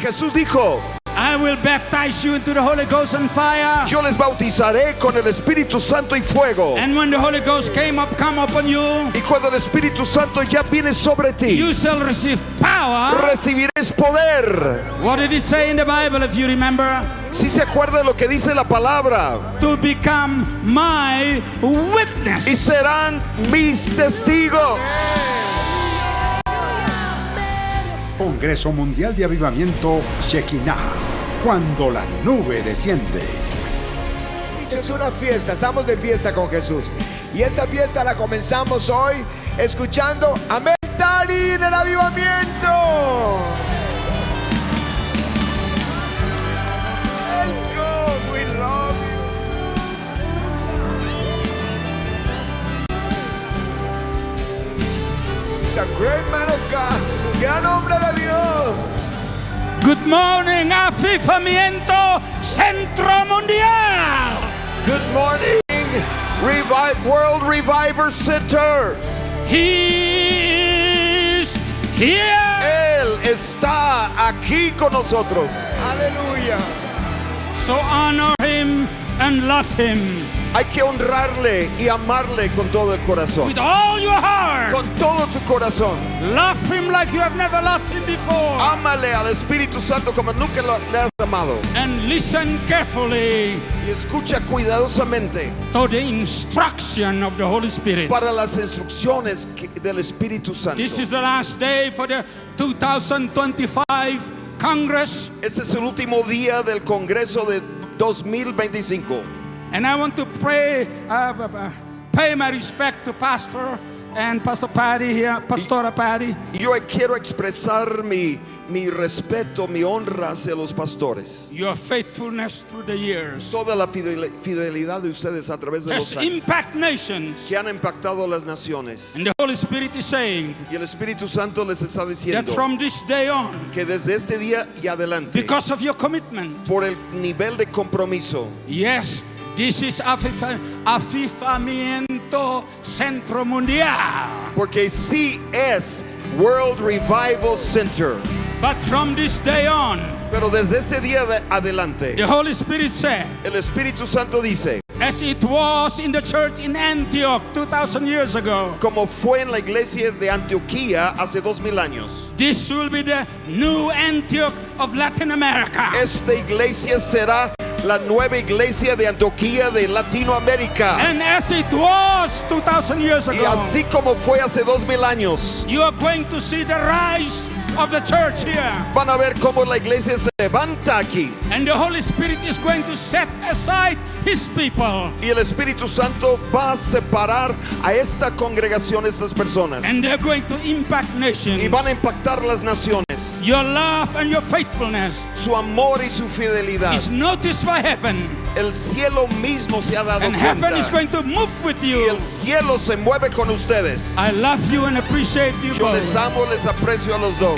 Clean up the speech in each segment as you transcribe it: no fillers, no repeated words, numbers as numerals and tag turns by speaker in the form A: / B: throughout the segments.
A: Jesús dijo:
B: I will baptize you into the Holy Ghost and fire.
A: yo les bautizaré con el Espíritu Santo y fuego.
B: And when the Holy Ghost come upon you,
A: Y cuando el Espíritu Santo ya viene sobre ti,
B: you shall receive power.
A: recibiréis poder.
B: What did it say in the Bible, if you remember?
A: Si se acuerda de lo que dice la palabra:
B: To become my witness.
A: y serán mis testigos.
C: Congreso Mundial de Avivamiento Shekinah, cuando la nube desciende.
D: Es una fiesta, estamos de fiesta con Jesús. Y esta fiesta la comenzamos hoy escuchando Amén Dari en el avivamiento. Welcome, we love you. He's a great man of God. Es un gran hombre de Dios.
B: Good morning, Avivamiento Centro Mundial.
A: Good morning, World Reviver Center.
B: He is here.
A: Él está aquí con nosotros.
D: Aleluya.
B: So honor him and love him
A: Hay que honrarle y amarle con todo el corazón.
B: with all your heart.
A: Con todo tu corazón.
B: Love him like you have never loved him before.
A: Ámale al Espíritu Santo como nunca le has amado.
B: And listen carefully
A: Y escucha cuidadosamente
B: to the instruction of the Holy Spirit.
A: para las instrucciones del Espíritu Santo.
B: This is the last day for the 2025 Congress.
A: Este es el último día del Congreso de 2025.
B: And I want to pay my respect to Pastor and Pastor Patty here, Pastora Patty.
A: Y yo quiero expresar mi respeto, mi honra hacia los pastores.
B: Your faithfulness through the years
A: Toda la fidelidad de ustedes a través de los
B: has
A: años
B: impacted nations.
A: que han impactado a las naciones.
B: And the Holy Spirit is saying
A: Y el Espíritu Santo les está
B: that
A: diciendo
B: from this day on,
A: que desde este día y adelante,
B: because of your commitment,
A: por el nivel de compromiso,
B: yes, this is Avivamiento Centro Mundial.
A: porque sí es World Revival Center,
B: But from this day on,
A: pero desde este día de adelante,
B: the Holy Spirit said,
A: el Espíritu Santo dice,
B: as it was in the church in Antioch 2,000 years ago,
A: como fue en la iglesia de Antioquía hace 2000 años,
B: this will be the new Antioch of Latin America.
A: esta iglesia será la nueva iglesia de Antioquía de Latinoamérica.
B: And as it was 2,000 years
A: Y
B: ago,
A: así como fue hace 2000 años,
B: you are going to see the rise of the church here.
A: van a ver cómo la iglesia se levanta aquí.
B: And the Holy Spirit is going to set aside His people.
A: Y el Espíritu Santo va a separar a esta congregación, estas personas.
B: And they're going to impact nations.
A: Y van a impactar las naciones.
B: Your love and your faithfulness
A: Su amor y su fidelidad.
B: is noticed by heaven.
A: El cielo mismo se ha dado
B: And heaven is
A: cuenta.
B: going to move with
A: Y
B: you.
A: el cielo se mueve con ustedes.
B: I love you and appreciate you
A: Yo les
B: both.
A: amo, les aprecio a los dos.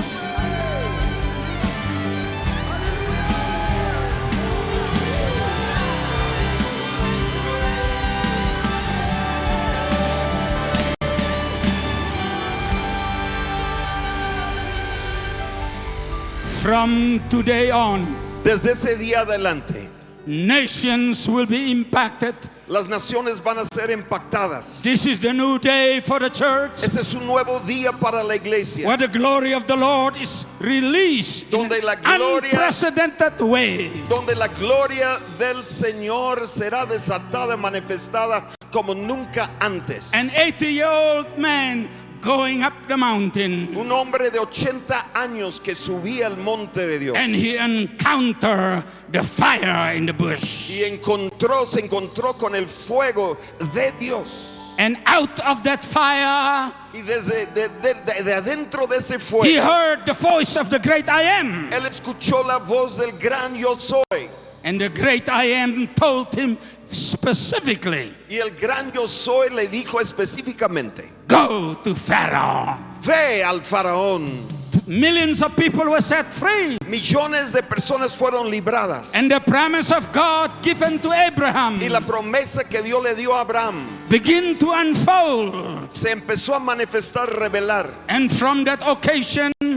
B: From today on,
A: Desde ese día adelante,
B: nations will be impacted.
A: las naciones van a ser impactadas.
B: This is the new day for the church,
A: Este es un nuevo día para la iglesia,
B: where the glory of the Lord is released in
A: Donde la
B: an
A: gloria-
B: unprecedented way.
A: donde la gloria del Señor será desatada y manifestada como nunca antes.
B: An 80-year-old man going up the mountain,
A: Un hombre de 80 años que subía al monte de Dios
B: and he encountered the fire in the bush.
A: y se encontró con el fuego de Dios.
B: And out of that fire,
A: Y desde de adentro de ese
B: he
A: fuego,
B: heard the voice of the great I am.
A: él escuchó la voz del gran yo soy.
B: And the great I am told him specifically,
A: Y el gran yo soy le dijo específicamente:
B: go to Pharaoh.
A: ve al faraón.
B: Millions of people were set free.
A: Millones de personas fueron libradas.
B: And the promise of God given to Abraham
A: Y la promesa que Dios le dio a Abraham
B: begin to unfold.
A: se empezó a manifestar, revelar.
B: And from that occasion,
A: Y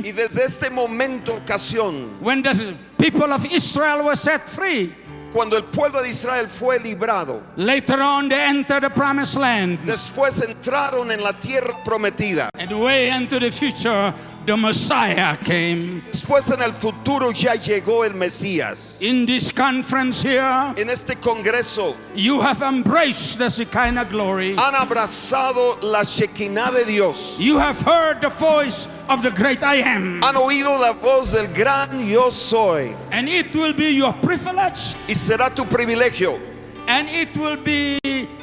A: Y desde este momento, ocasión,
B: when the people of Israel were set free,
A: cuando el pueblo de Israel fue librado,
B: later on they entered the promised land.
A: después entraron en la tierra prometida.
B: And way into the future, the Messiah came.
A: Después en el futuro ya llegó el Mesías.
B: In this conference here,
A: En este congreso
B: you have embraced the Shekinah glory.
A: han abrazado la Shekinah de Dios.
B: You have heard the voice of the great I am.
A: Han oído la voz del gran yo soy.
B: And it will be your privilege,
A: Y será tu privilegio.
B: and it will be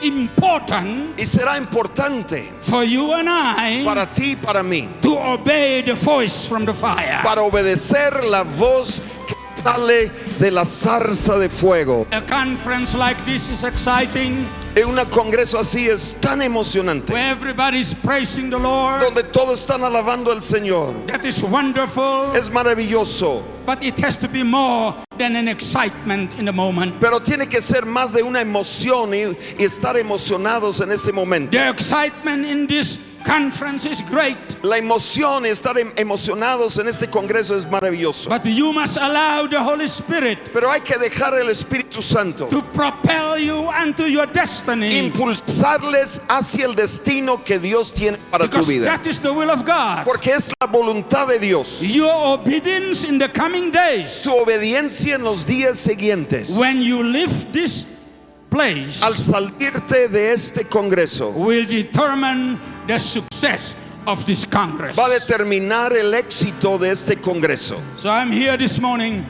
B: important
A: Y será importante
B: for you and I
A: para ti y para mí.
B: to obey the voice from the fire.
A: Para obedecer la voz que sale de la zarza de fuego.
B: A conference like this is exciting,
A: En un congreso así es tan emocionante,
B: where everybody's praising the Lord.
A: donde todos están alabando al Señor.
B: That is wonderful,
A: Es maravilloso,
B: but it has to be more than an excitement in the moment.
A: pero tiene que ser más de una emoción y estar emocionados en ese momento.
B: The excitement in this conference is great,
A: La emoción y estar emocionados en este congreso es maravilloso,
B: but you must allow the Holy Spirit
A: pero hay que dejar el Espíritu Santo
B: to propel you unto your destiny,
A: impulsarles hacia el destino que Dios tiene para tu
B: because
A: vida,
B: that is the will of God.
A: porque es la voluntad de Dios.
B: Your obedience in the coming days,
A: Tu obediencia en los días siguientes,
B: when you leave this place,
A: al salirte de este congreso,
B: will determine the success of this Congress.
A: va a determinar el éxito de este congreso.
B: So I'm here this morning,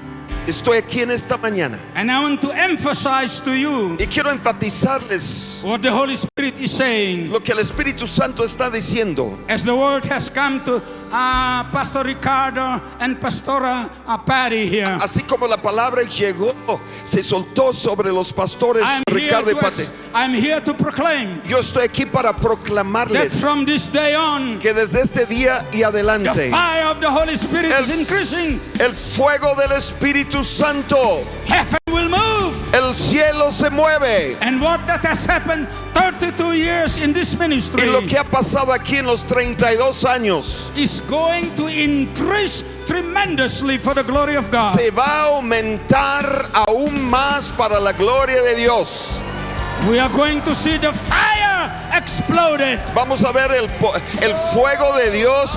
A: Estoy aquí en esta mañana
B: and I want to emphasize to you
A: y quiero enfatizarles
B: what the Holy Spirit is saying.
A: lo que el Espíritu Santo está diciendo.
B: As the word has come to Pastor Ricardo and Pastora Patty here,
A: Así como la palabra llegó, se soltó sobre los pastores Ricardo y Pate.
B: I'm here to proclaim
A: Yo estoy aquí para
B: that
A: proclamarles
B: from this day on,
A: que desde este día y
B: the
A: adelante
B: fire of the Holy Spirit is increasing.
A: el fuego del Espíritu Santo,
B: Heaven will move.
A: el cielo se mueve.
B: And what that has happened 32 years in this ministry
A: Y lo que ha pasado aquí en los 32 años
B: is going to increase tremendously for the glory of God.
A: se va a aumentar aún más para la gloria de Dios.
B: We are going to see the fire exploded.
A: Vamos a ver el fuego de Dios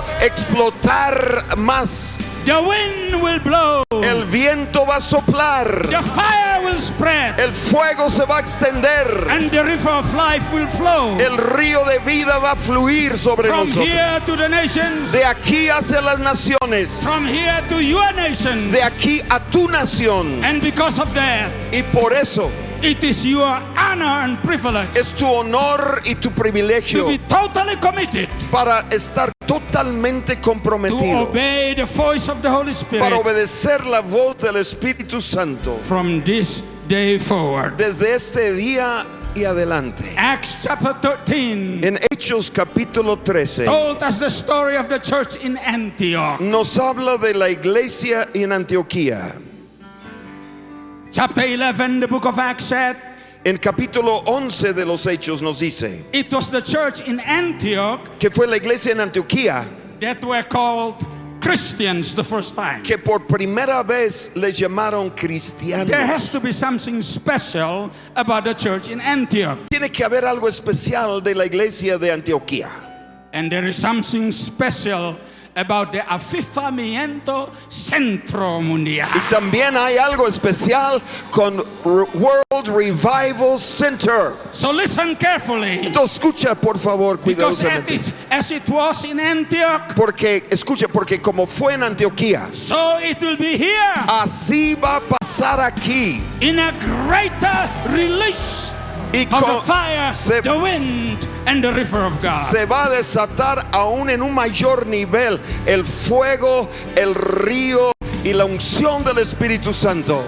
A: explotar más.
B: The wind will blow.
A: El viento va a soplar.
B: The fire will spread.
A: El fuego se va a extender.
B: And the river of life will flow.
A: El río de vida va a fluir sobre
B: From
A: nosotros.
B: here to the nations.
A: De aquí hacia las naciones.
B: From here to your nation.
A: De aquí a tu nación.
B: And because of that,
A: Y por eso
B: it is your honor and privilege
A: es tu honor y tu privilegio
B: to be totally committed
A: para estar totalmente
B: to
A: comprometido,
B: obey the voice of the Holy
A: para
B: Spirit
A: obedecer la voz del Espíritu Santo
B: from this day forward.
A: desde este día y adelante.
B: Acts chapter 13
A: En Hechos capítulo 13
B: told us the story of the church in Antioch.
A: nos habla de la iglesia en Antioquía.
B: Chapter 11, the book of Acts said,
A: En capítulo 11 de los Hechos nos dice
B: it was the church in Antioch
A: que fue la iglesia en Antioquía
B: that were called Christians the first time.
A: que por primera vez les llamaron cristianos.
B: There has to be something special about the church in Antioch.
A: Tiene que haber algo especial de la iglesia de Antioquía.
B: And there is something special about the Avivamiento Centro Mundial.
A: Y también hay algo especial con World Revival Center.
B: So listen carefully.
A: Entonces escucha por favor
B: Because
A: cuidadosamente.
B: as it was in Antioch,
A: Porque como fue en Antioquía,
B: so it will be here
A: así va a pasar aquí.
B: in a greater release
A: Y
B: of the fire,
A: se,
B: the wind, and the river of God.
A: se va a desatar aún en un mayor nivel el fuego, el río y la unción del Espíritu Santo.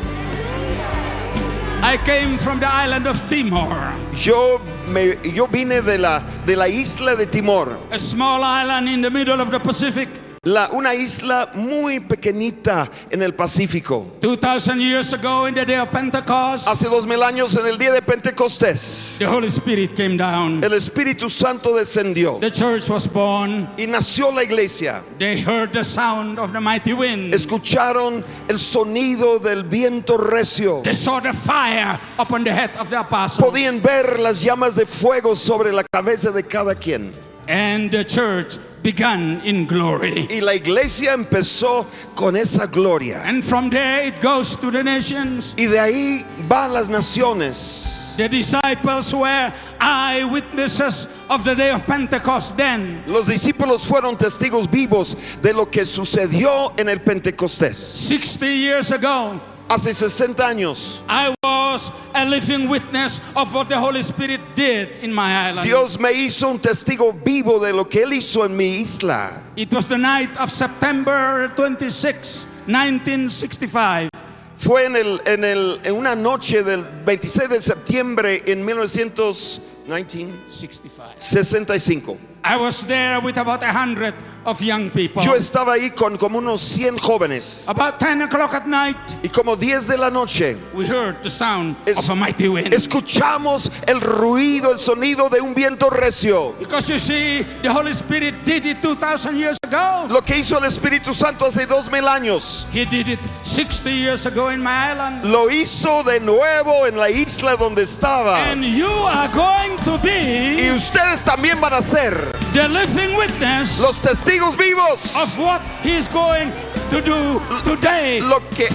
B: I came from the island of Timor,
A: Yo vine de la isla de Timor,
B: a small island in the middle of the Pacific.
A: una isla muy pequeñita en el Pacífico.
B: 2,000 years ago, in the day of Pentecost,
A: Hace 2000 años, en el día de Pentecostés,
B: the Holy Spirit came down.
A: el Espíritu Santo descendió
B: The church was born.
A: y nació la iglesia.
B: They heard the sound of the mighty wind.
A: Escucharon el sonido del viento recio.
B: They saw the fire upon the head of the apostles.
A: Podían ver las llamas de fuego sobre la cabeza de cada quien.
B: And the church began in glory.
A: Y la iglesia empezó con esa gloria.
B: And from there it goes to the nations.
A: Y de ahí va a las naciones.
B: The disciples were eyewitnesses of the day of Pentecost then.
A: Los discípulos fueron testigos vivos de lo que sucedió en el Pentecostés.
B: 60 years ago,
A: Hace 60 años,
B: I was a living witness of what the Holy Spirit did in my island.
A: Dios me hizo un testigo vivo de lo que Él hizo en mi isla.
B: It was the night of September 26, 1965.
A: Fue en una noche del 26 de septiembre en 1965.
B: I was there with about 100 of young people.
A: Yo estaba ahí con como unos 100 jóvenes.
B: About 10 o'clock at night,
A: Y como 10 de la noche,
B: we heard the sound of a mighty wind.
A: escuchamos el ruido, el sonido de un viento recio.
B: Because you see, the Holy Spirit did it 2,000 years ago.
A: Lo que hizo el Espíritu Santo hace 2000 años,
B: He did it 60 years ago in my island.
A: lo hizo de nuevo en la isla donde estaba.
B: And you are going to be
A: Y ustedes también van a ser
B: the living witness
A: los testigos vivos.
B: of what He's going to do today.
A: Lo que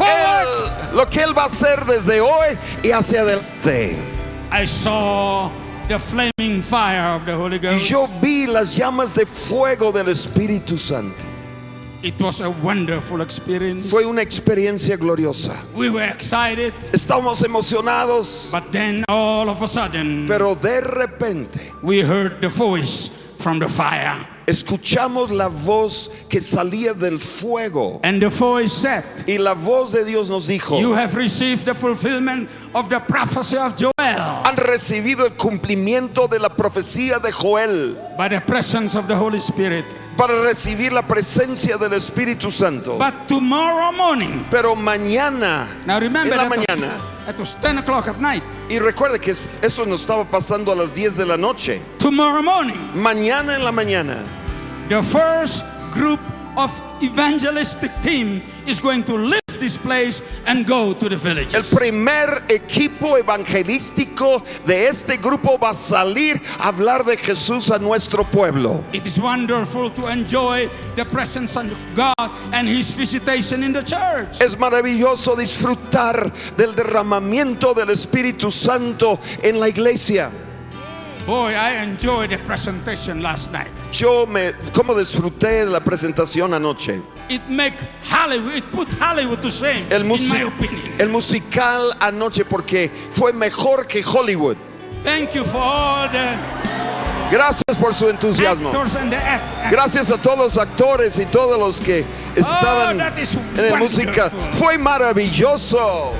A: él va a hacer desde hoy y hacia adelante.
B: I saw the flaming fire of the Holy
A: Y
B: Ghost.
A: yo vi las llamas de fuego del Espíritu Santo.
B: It was a wonderful experience.
A: Fue una experiencia gloriosa.
B: We were excited,
A: Estábamos emocionados,
B: but then all of a sudden
A: pero de repente
B: we heard the voice from the fire.
A: escuchamos la voz que salía del fuego.
B: And the voice said,
A: Y la voz de Dios nos dijo:
B: you have received the fulfillment of the prophecy of Joel
A: han recibido el cumplimiento de la profecía de Joel
B: by the presence of the Holy Spirit.
A: para recibir la presencia del Espíritu Santo.
B: But tomorrow morning,
A: Pero mañana,
B: now remember
A: en la
B: that
A: mañana,
B: it was 10 o'clock at night.
A: y recuerde que eso nos estaba pasando a las 10 de la noche.
B: Tomorrow morning,
A: Mañana en la mañana,
B: the first group of evangelistic team is going to leave this place and go to the
A: el
B: villages.
A: primer equipo evangelístico de este grupo va a salir a hablar de Jesús a nuestro pueblo.
B: It is wonderful to enjoy the presence of God and His visitation in the church.
A: Es maravilloso disfrutar del derramamiento del Espíritu Santo en la iglesia.
B: Boy, I enjoyed the presentation last night.
A: Como disfruté de la presentación anoche.
B: It put Hollywood to shame,
A: El,
B: in my opinion.
A: el musical anoche, porque fue mejor que Hollywood.
B: Thank you for all the
A: Gracias por su entusiasmo.
B: actors and the act.
A: Gracias a todos los actores y todos los que estaban
B: that is
A: en el musical.
B: wonderful.
A: Fue maravilloso.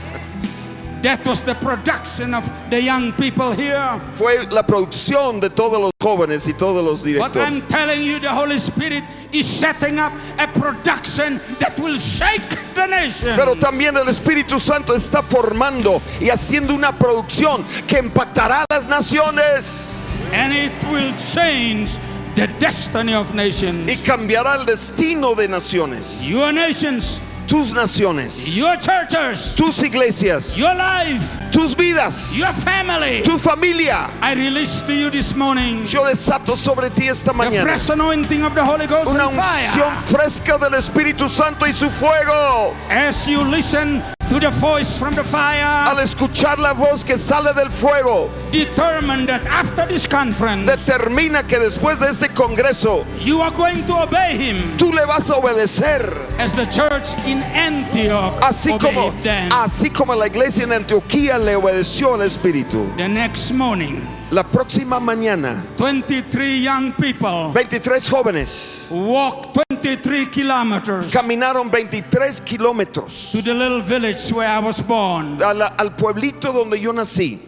B: That was the production of the young people here.
A: Fue la producción de todos los jóvenes y todos los
B: But I'm
A: directores.
B: telling you, the Holy Spirit is setting up a production that will shake the nation.
A: Pero también el Espíritu Santo está formando y haciendo una producción que impactará a las naciones
B: And it will change the destiny of nations.
A: y cambiará el destino de naciones.
B: Your nations,
A: Tus naciones,
B: your churches,
A: tus iglesias,
B: your life,
A: tus vidas,
B: your family.
A: tu familia.
B: I release to you this morning
A: Yo desato sobre ti esta
B: the
A: mañana
B: fresh anointing of the Holy Ghost
A: una
B: and
A: unción
B: fire.
A: fresca del Espíritu Santo y su fuego.
B: As you listen to the voice from the fire,
A: Al escuchar la voz que sale del fuego,
B: determine that after this conference,
A: determina que después de este congreso
B: you are going to obey Him
A: tú le vas a obedecer,
B: as the church in Antioch obeyed them.
A: así como la iglesia en Antioquía le obedeció al Espíritu.
B: The next morning,
A: La próxima mañana,
B: 23 young people
A: 23 jóvenes
B: walked 23 kilometers
A: caminaron 23 kilómetros
B: to the little village where I was born.
A: al pueblito donde yo nací.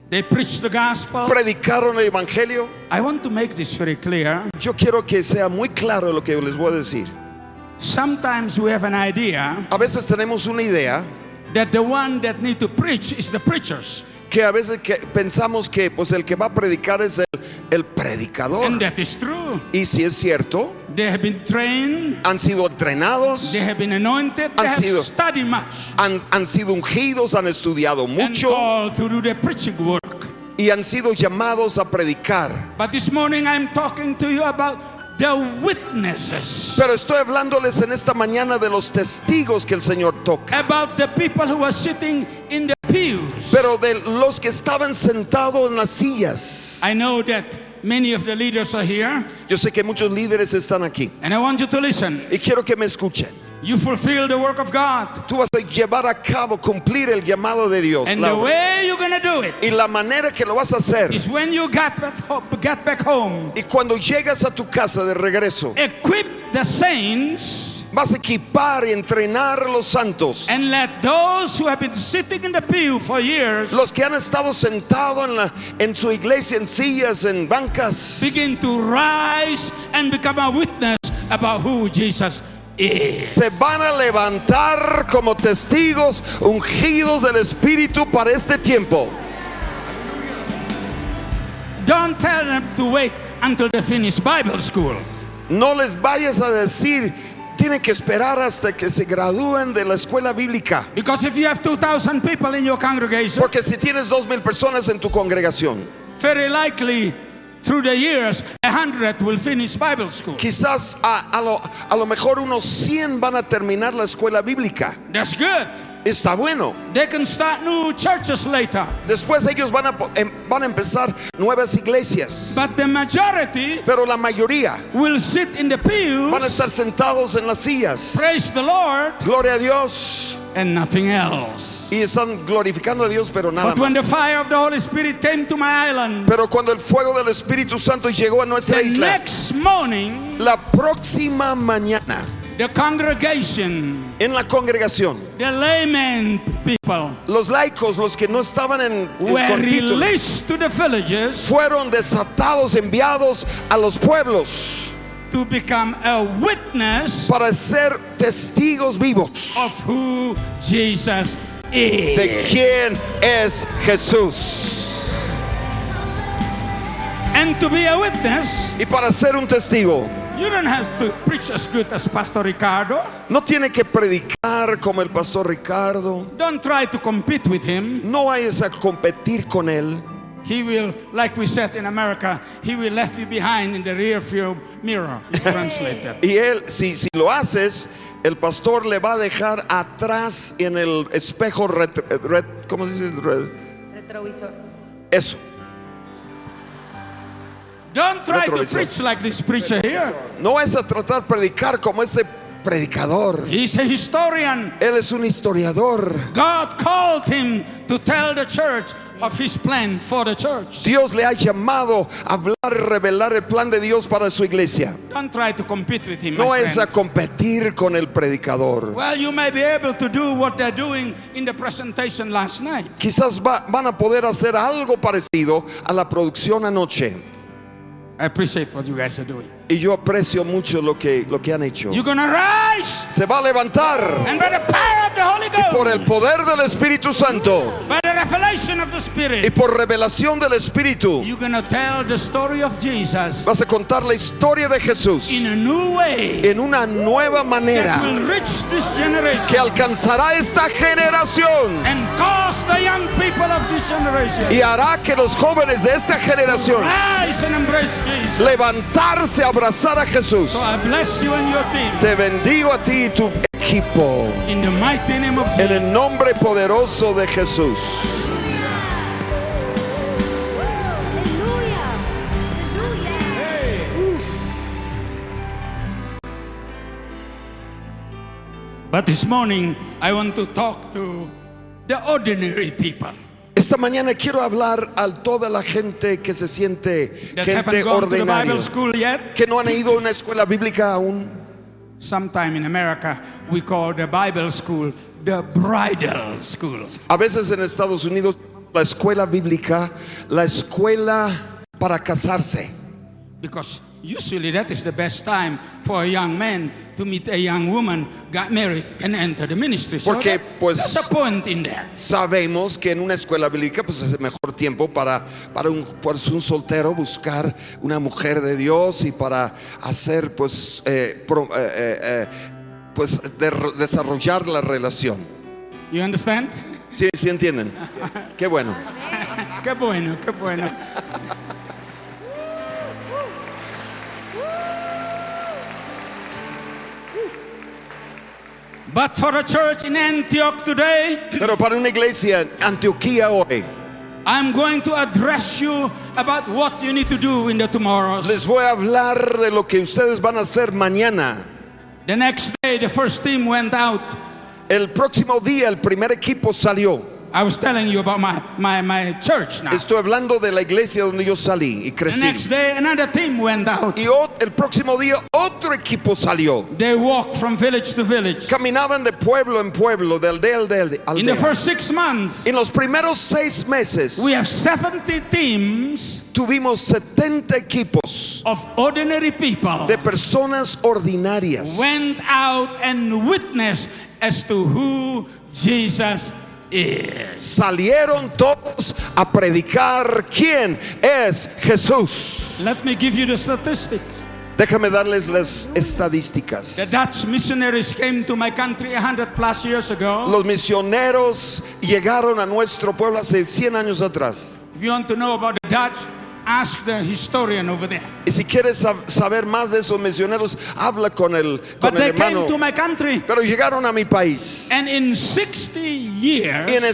B: They preached the gospel.
A: predicaron el evangelio.
B: I want to make this very clear.
A: Yo quiero que sea muy claro lo que les voy a decir.
B: Sometimes we have an idea
A: A veces tenemos una idea
B: that the one that need to preach is the preachers.
A: que a veces pensamos que pues el que va a predicar es el predicador.
B: And that is true.
A: Y si es cierto,
B: They have been trained.
A: han sido entrenados,
B: They have been anointed. They
A: Han
B: have
A: sido-
B: studied much.
A: han sido ungidos, han estudiado
B: And
A: mucho
B: called to do the preaching work.
A: y han sido llamados a predicar.
B: But this morning I'm talking to you about the witnesses.
A: Pero estoy hablándoles en esta mañana de los testigos que el Señor toca.
B: About the people who are sitting in the pews.
A: Pero de los que estaban sentados en las sillas.
B: I know that many of the leaders are here,
A: Yo sé que muchos líderes están aquí
B: and I want you to listen.
A: y quiero que me escuchen.
B: You fulfill the work of God,
A: Tú vas a llevar a cabo, cumplir el llamado de Dios.
B: and
A: la
B: the
A: obra.
B: way you're gonna do it
A: Y la manera que lo vas a hacer.
B: is when you get back home.
A: Y cuando llegas a tu casa de regreso,
B: Equip the saints
A: vas a equipar y entrenar a los santos.
B: and let those who have been sitting in the pew for years
A: Los que han estado sentados en su iglesia, en sillas, en bancas,
B: begin to rise and become a witness about who Jesus is.
A: se van a levantar como testigos ungidos del Espíritu para este tiempo.
B: Don't tell them to wait until they finish Bible school.
A: No les vayas a decir, tienen que esperar hasta que se gradúen de la escuela bíblica.
B: Because if you have 2,000 people in your congregation,
A: Porque si tienes 2,000 personas en tu congregación,
B: very likely through the years 100 will finish Bible school.
A: quizás a lo mejor unos 100 van a terminar la escuela bíblica.
B: That's good.
A: Está bueno.
B: They can start new churches later.
A: Después ellos van a empezar nuevas iglesias.
B: But the majority
A: Pero la mayoría
B: will sit in the
A: van a
B: pews,
A: estar sentados en las sillas.
B: praise the Lord,
A: Gloria a Dios.
B: and nothing else.
A: Y están glorificando a Dios, pero nada
B: But when the
A: más.
B: fire of the Holy Spirit came to my island,
A: Pero cuando el fuego del Espíritu Santo llegó a nuestra
B: the
A: isla,
B: next morning,
A: la próxima mañana,
B: the congregation,
A: en la congregación,
B: the laymen people,
A: los laicos, los que no estaban
B: were
A: con título,
B: released to the villages
A: fueron desatados, enviados a los pueblos
B: to become a witness
A: para ser testigos vivos
B: of who Jesus is.
A: de quién es Jesús.
B: And to be a witness,
A: Y para ser un testigo,
B: you don't have to preach as good as Pastor Ricardo.
A: no tiene que predicar como el pastor Ricardo.
B: Don't try to compete with him.
A: No vayas a competir con él.
B: He will, like we said in America, he will left you behind in the rear view mirror. Translate that.
A: Y él, si lo haces, el pastor le va a dejar atrás en el espejo ¿cómo se dice?
E: Retrovisor.
A: Eso.
B: Don't try to
A: Retrovisor.
B: preach like this preacher here.
A: No vas a tratar de predicar como ese predicador.
B: He's a historian.
A: Él es un historiador.
B: God called him to tell the church of his plan for the church.
A: Dios le ha llamado a hablar y revelar el plan de Dios para su iglesia.
B: Don't try to compete with him,
A: No
B: my
A: es a
B: friend.
A: competir con el predicador.
B: Well, you may be able to do what they're doing in the presentation last night.
A: Quizás van a poder hacer algo parecido a la producción anoche.
B: I appreciate what you guys are doing.
A: Y yo aprecio mucho lo que han hecho.
B: You're gonna rise,
A: Se va a levantar
B: and by the power of the Holy
A: por el
B: Ghost,
A: poder del Espíritu Santo
B: by the revelation of the
A: y
B: Spirit,
A: por revelación del Espíritu.
B: you're gonna tell the story of Jesus
A: Vas a contar la historia de Jesús
B: in a new way
A: en una nueva
B: that
A: manera
B: will reach this generation
A: que alcanzará esta generación
B: and cause the young people of this generation
A: y hará que los jóvenes de esta generación
B: rise and embrace Jesus.
A: levantarse a abrazar a Jesús.
B: So I bless you and your team
A: Te bendigo a ti y tu equipo
B: in the mighty name of
A: en
B: Jesus.
A: el nombre poderoso de Jesús.
E: Aleluya. Aleluya.
B: But this morning I want to talk to the ordinary people
A: Esta mañana quiero hablar a toda la gente que se siente
B: that
A: gente
B: haven't gone to the
A: ordinaria,
B: Bible school yet.
A: que no han ido a una escuela bíblica aún.
B: Sometime in America we call the Bible school the bridal school.
A: A veces en Estados Unidos la escuela bíblica, la escuela para casarse.
B: Because usually that is the best time for a young man to meet a young woman, get married, and enter the ministry. So
A: Porque, pues,
B: there's a point in that.
A: Sabemos que en una escuela bíblica pues es el mejor tiempo para un soltero buscar una mujer de Dios y para hacer desarrollar la relación.
B: You understand?
A: Sí, sí entienden. Qué bueno.
B: Qué bueno, qué bueno. But for a church in Antioch today,
A: Pero para una iglesia en Antioquía hoy,
B: I'm going to address you about what you need to do in the tomorrows.
A: les voy a hablar de lo que ustedes van a hacer mañana.
B: The next day, the first team went out.
A: El próximo día el primer equipo salió.
B: I was telling you about my church now.
A: Estoy hablando de la iglesia donde yo salí y
B: The
A: crecí.
B: next day, another team went out.
A: Y el próximo día otro equipo salió.
B: They walked from village to village.
A: Caminaban de pueblo en pueblo, de aldea a aldea.
B: In the first 6 months,
A: En los primeros 6 meses
B: we have 70 teams
A: tuvimos 70 equipos
B: of ordinary people
A: de personas ordinarias.
B: went out and witnessed as to who Jesus is.
A: Salieron todos a predicar quién es Jesús.
B: Let me give you the statistics.
A: Déjame darles las estadísticas.
B: The Dutch missionaries came to my country 100 plus years ago.
A: Los misioneros llegaron a nuestro pueblo hace 100 años atrás.
B: If you want to know about the Dutch, ask the historian over there.
A: Y si quieres saber más de esos misioneros, habla con el
B: But they
A: hermano.
B: came to my country,
A: Pero llegaron a mi país.
B: and in 60 years,
A: Y en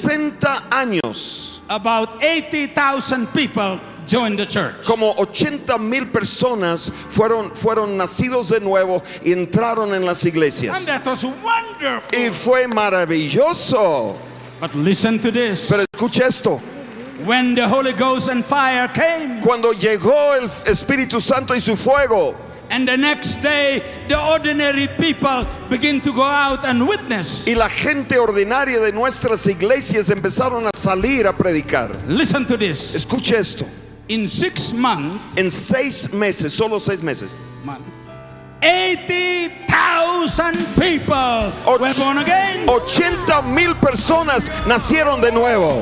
A: 60 años,
B: about 80,000 people joined the church.
A: como 80,000 personas fueron nacidos de nuevo y entraron en las
B: And
A: iglesias.
B: that was wonderful.
A: Y fue maravilloso.
B: But listen to this.
A: Pero escucha esto.
B: When the Holy Ghost and fire came,
A: Cuando llegó el Espíritu Santo y su fuego,
B: and the next day the ordinary people begin to go out and witness.
A: y la gente ordinaria de nuestras iglesias empezaron a salir a predicar.
B: Listen to this.
A: Escuche esto.
B: In 6 months,
A: En 6 meses, solo 6 meses,
B: 80,000 people were born again.
A: 80,000 personas nacieron de nuevo.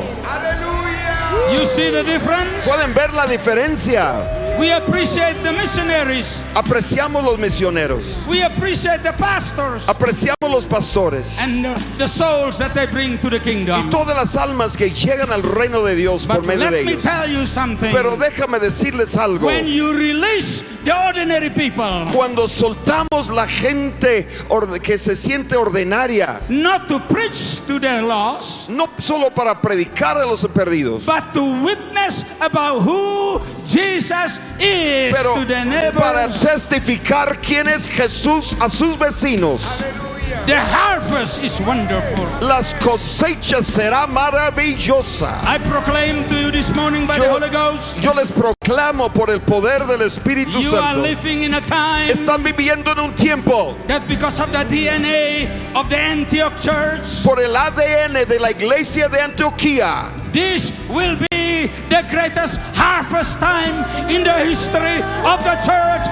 B: You see the difference?
A: ¿Pueden ver la diferencia?
B: We appreciate the missionaries.
A: Apreciamos los misioneros,
B: We appreciate the pastors
A: apreciamos los pastores
B: and the souls that they bring to the
A: y
B: kingdom.
A: todas las almas que llegan al reino de Dios por
B: But
A: medio de
B: let me
A: ellos.
B: tell you something.
A: Pero déjame decirles algo.
B: When you release the ordinary people,
A: Cuando soltamos la gente que se siente ordinaria,
B: not to preach to the lost,
A: no solo para predicar a los perdidos,
B: but to witness about who Jesus is
A: pero
B: to the neighbors.
A: para testificar quién es Jesús a sus vecinos.
B: The harvest is wonderful.
A: Las cosechas será maravillosa.
B: I proclaim to you this morning by the Holy Ghost,
A: Yo les proclamo por el poder del Espíritu
B: you are
A: Santo.
B: living in a time
A: Están viviendo en un tiempo
B: that because of the DNA of the Antioch church,
A: por el ADN de la iglesia de Antioquía.
B: this will be the greatest harvest time in the history of the church,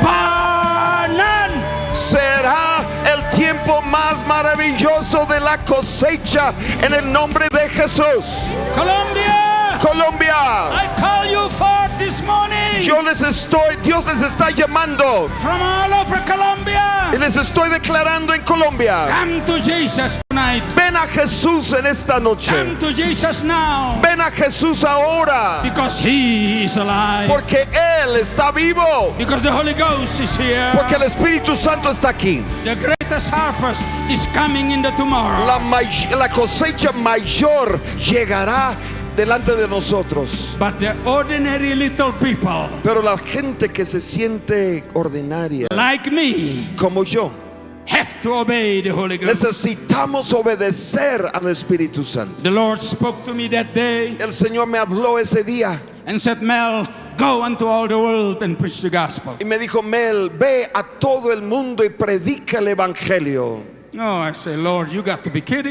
B: bar none.
A: Será el tiempo más maravilloso de la cosecha en el nombre de Jesús.
B: Colombia,
A: Colombia,
B: I call you forth this morning
A: Dios les está llamando
B: from all over Colombia.
A: y les estoy declarando en Colombia.
B: Come to Jesus tonight.
A: Ven a Jesús en esta noche.
B: Come to Jesus now,
A: Ven a Jesús ahora,
B: because He is alive.
A: porque Él está vivo,
B: Because the Holy Ghost is here.
A: porque el Espíritu Santo está aquí.
B: The greatest harvest is coming in the tomorrow.
A: La cosecha mayor llegará delante de nosotros.
B: But the ordinary little people
A: Pero la gente que se siente ordinaria,
B: like me
A: como yo,
B: have to obey the Holy Ghost.
A: necesitamos obedecer al Espíritu Santo.
B: The Lord spoke to me that day
A: El Señor me habló ese día
B: and said, Mel, go unto all the world and preach the gospel.
A: y me dijo, Mel, ve a todo el mundo y predica el Evangelio.
B: No, I say, Lord, you got to be kidding.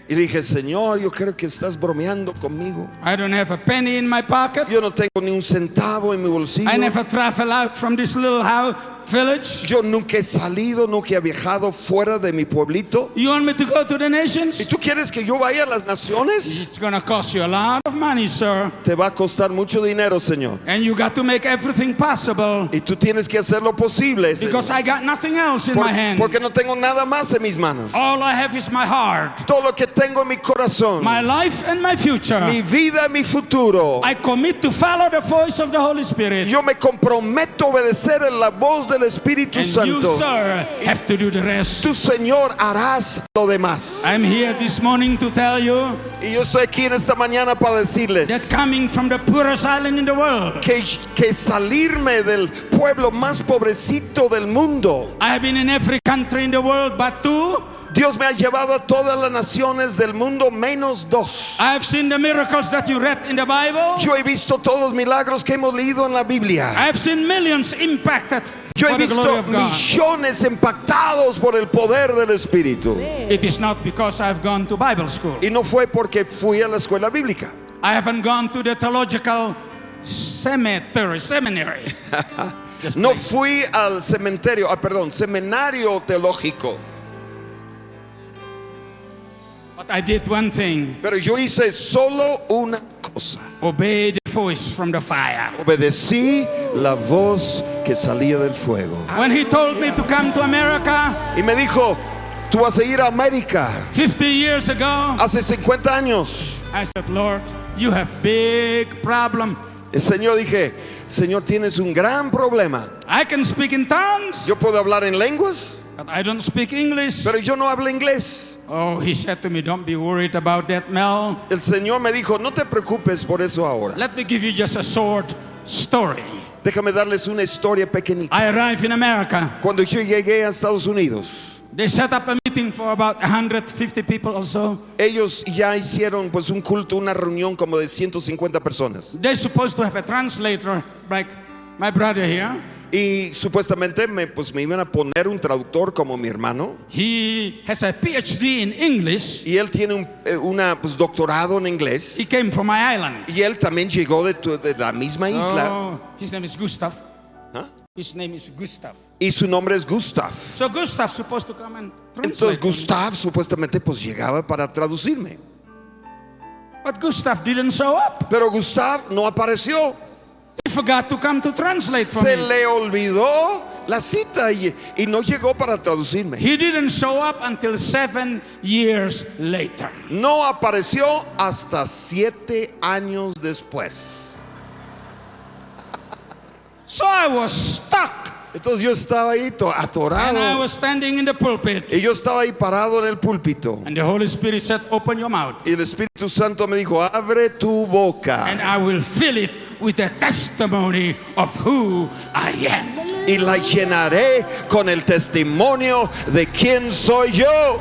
A: Y dije, Señor, yo creo que estás bromeando conmigo.
B: I don't have a penny in my pocket.
A: Yo no tengo ni un centavo en mi bolsillo.
B: I never travel out from this little village.
A: Yo nunca he salido, nunca he viajado fuera de mi pueblito.
B: You want me to go to the nations?
A: ¿Y tú quieres que yo vaya a las naciones?
B: It's going to cost you a lot of money, sir.
A: Te va a costar mucho dinero, Señor.
B: And you got to make everything possible.
A: Y tú tienes que hacer lo posible, Señor.
B: Because I got nothing else in my hand.
A: Porque no tengo nada más en mis manos.
B: All I have is my heart,
A: Todo lo que tengo en mi corazón,
B: my life and my future.
A: mi vida, mi futuro.
B: I commit to follow the voice of the Holy Spirit.
A: Yo me comprometo a obedecer en la voz del Espíritu
B: And you,
A: Santo.
B: sir, have to do the rest.
A: Tú, Señor, harás lo demás.
B: I'm here this morning to tell you
A: Y yo estoy aquí en esta mañana para decirles
B: that coming from the poorest island in the world,
A: que salirme del pueblo más pobrecito del mundo.
B: I have been in every country in the world but two.
A: Dios me ha llevado a todas las naciones del mundo menos dos.
B: I have seen the miracles that you read in the Bible.
A: Yo he visto todos los milagros que hemos leído en la Biblia.
B: I have seen millions impacted
A: Yo he
B: for the glory
A: visto
B: of God.
A: millones impactados por el poder del Espíritu.
B: It is not because I've gone to Bible school.
A: Y no fue porque fui a la escuela bíblica.
B: I haven't gone to the theological seminary. Just
A: No
B: please.
A: fui al seminario teológico.
B: But I did one thing.
A: Pero yo hice solo una cosa.
B: Obey the voice from the fire.
A: Obedecí la voz que salía del fuego.
B: When he told me to come to America
A: Y me dijo, tú vas a ir a América.
B: 50 years ago,
A: Hace 50 años.
B: I said, Lord, you have big problem.
A: El Señor dije, Señor, tienes un gran problema.
B: I can speak in tongues,
A: Yo puedo hablar en lenguas,
B: but I don't speak English.
A: pero yo no hablo inglés.
B: Oh, he said to me, don't be worried about that, Mel.
A: El Señor me dijo, no te preocupes por eso ahora.
B: Let me give you just a short story.
A: Déjame darles una historia pequeñita.
B: I arrived in America.
A: Cuando yo llegué a Estados Unidos,
B: They set up a meeting for about 150 people or so.
A: ellos ya hicieron pues un culto, una reunión como de 150 personas.
B: They're supposed to have a translator, like my brother here.
A: Y supuestamente me iban a poner un traductor como mi hermano.
B: He has a PhD in English.
A: Y él tiene un doctorado en inglés.
B: He came from my island.
A: Y él también llegó de la misma isla.
B: Oh, his name is Gustav.
A: ¿Ah?
B: His name is Gustav.
A: Y su nombre es Gustav.
B: So Gustav's supposed to come and
A: Entonces
B: translate.
A: Gustav supuestamente pues llegaba para traducirme.
B: But Gustav didn't show up.
A: Pero Gustav no apareció.
B: He forgot to come to translate for
A: Se
B: me.
A: le olvidó la cita y no llegó para traducirme.
B: He didn't show up until 7 years later.
A: No apareció hasta 7 años después.
B: So I was stuck.
A: Entonces yo estaba ahí
B: And I
A: atorado.
B: was standing in the pulpit.
A: Y yo estaba ahí parado en el púlpito.
B: And the Holy Spirit said, open your mouth.
A: Y el Espíritu Santo me dijo, abre tu boca.
B: And I will fill it with the testimony of who I am.
A: Y la llenaré con el testimonio de quién soy yo.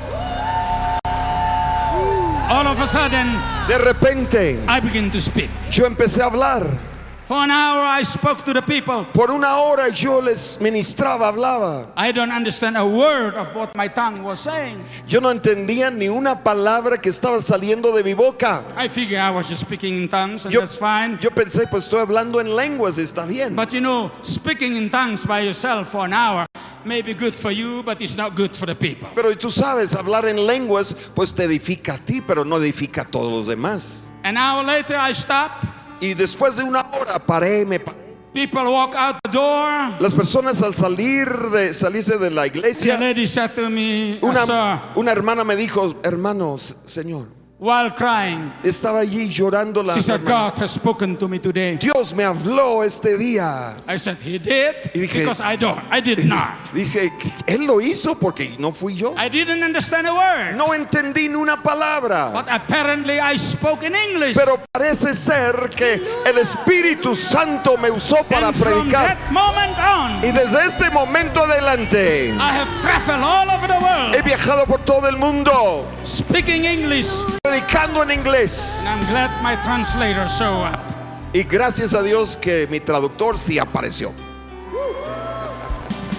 B: All of a sudden,
A: De repente,
B: I began to speak.
A: yo empecé a hablar.
B: For an hour, I spoke to the people.
A: Por una hora yo les ministraba, hablaba.
B: I don't understand a word of what my tongue was saying.
A: Yo no entendía ni una palabra que estaba saliendo de mi boca.
B: I figure I was just speaking in tongues, and
A: Yo,
B: that's fine.
A: yo pensé, pues estoy hablando en lenguas, está bien.
B: But you know, speaking in tongues by yourself for an hour may be good for you, but it's not good for the people.
A: Pero tú sabes, hablar en lenguas, pues te edifica a ti, pero no edifica a todos los demás.
B: An hour later, I stopped.
A: Y después de una hora paré.
B: People walk out the door.
A: Las personas al salirse de la
B: The
A: iglesia,
B: lady said to me, sir,
A: una hermana me dijo, hermanos, Señor,
B: while crying,
A: estaba allí llorando la
B: she said,
A: hermana.
B: God has spoken to me today.
A: Dios me habló este día.
B: I said, he did?
A: Y dije,
B: Because I did not.
A: Dije, él lo hizo porque no fui yo.
B: I didn't understand a word.
A: No entendí ni una palabra.
B: But apparently I spoke in English.
A: Pero parece ser que el Espíritu Santo me usó para
B: And from
A: predicar.
B: that moment on,
A: Y desde este momento adelante
B: I have traveled all over the world
A: he viajado por todo el mundo
B: speaking English.
A: predicando en inglés.
B: And I'm glad my translator showed up.
A: Y gracias a Dios que mi traductor sí apareció.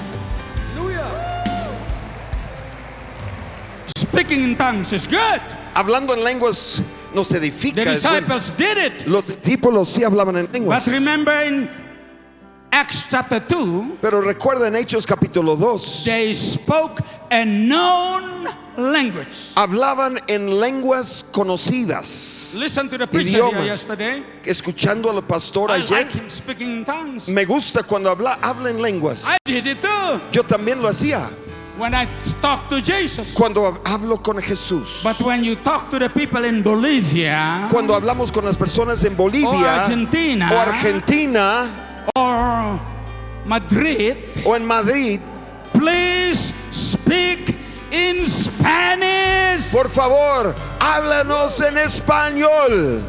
B: Speaking in tongues is good.
A: hablando en lenguas nos edifica.
B: The
A: es bueno.
B: disciples did it.
A: Los discípulos sí hablaban en lenguas.
B: But remember in Acts chapter 2,
A: Pero recuerda en Hechos capítulo 2,
B: they spoke a known language.
A: hablaban en lenguas conocidas.
B: Listen to the preacher here
A: Idiomas.
B: yesterday.
A: Escuchando al pastor
B: I
A: ayer,
B: like him speaking in tongues.
A: me gusta cuando habla en lenguas.
B: I did it too
A: Yo también lo hacía
B: when I talked to Jesus.
A: cuando hablo con Jesús.
B: But when you talk to the people in Bolivia
A: Cuando hablamos con las personas en
B: or
A: Bolivia
B: Argentina
A: o Argentina
B: or Madrid,
A: o en Madrid,
B: please speak in Spanish.
A: por favor, háblanos en español.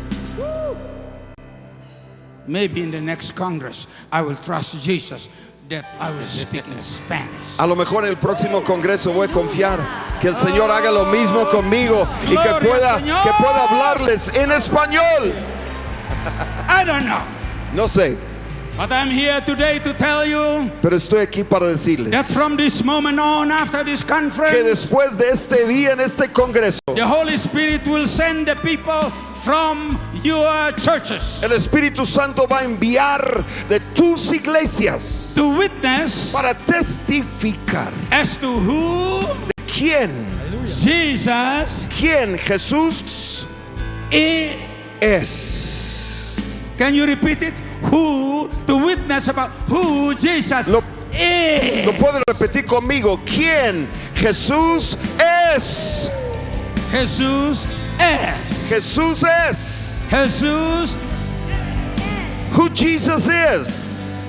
B: Maybe in the next Congress I will trust Jesus that I will speak in Spanish.
A: A lo mejor en el próximo congreso voy a confiar que el Señor haga lo mismo conmigo y
B: Gloria
A: que pueda
B: al Señor.
A: hablarles en español.
B: I don't know.
A: No sé,
B: But I'm here today to tell you
A: pero estoy aquí para decirles
B: that from this moment on, after this
A: que
B: conference,
A: después de este día en este congreso,
B: the Holy Spirit will send the people from your churches
A: el Espíritu Santo va a enviar de tus iglesias
B: to witness
A: para testificar
B: as to who
A: quién Jesús es.
B: Can you repeat it? Who, to witness about who Jesus
A: Lo
B: is.
A: pueden repetir conmigo. ¿Quién Jesús es?
B: Jesús es.
A: Jesús es.
B: Jesús,
A: Who Jesus is.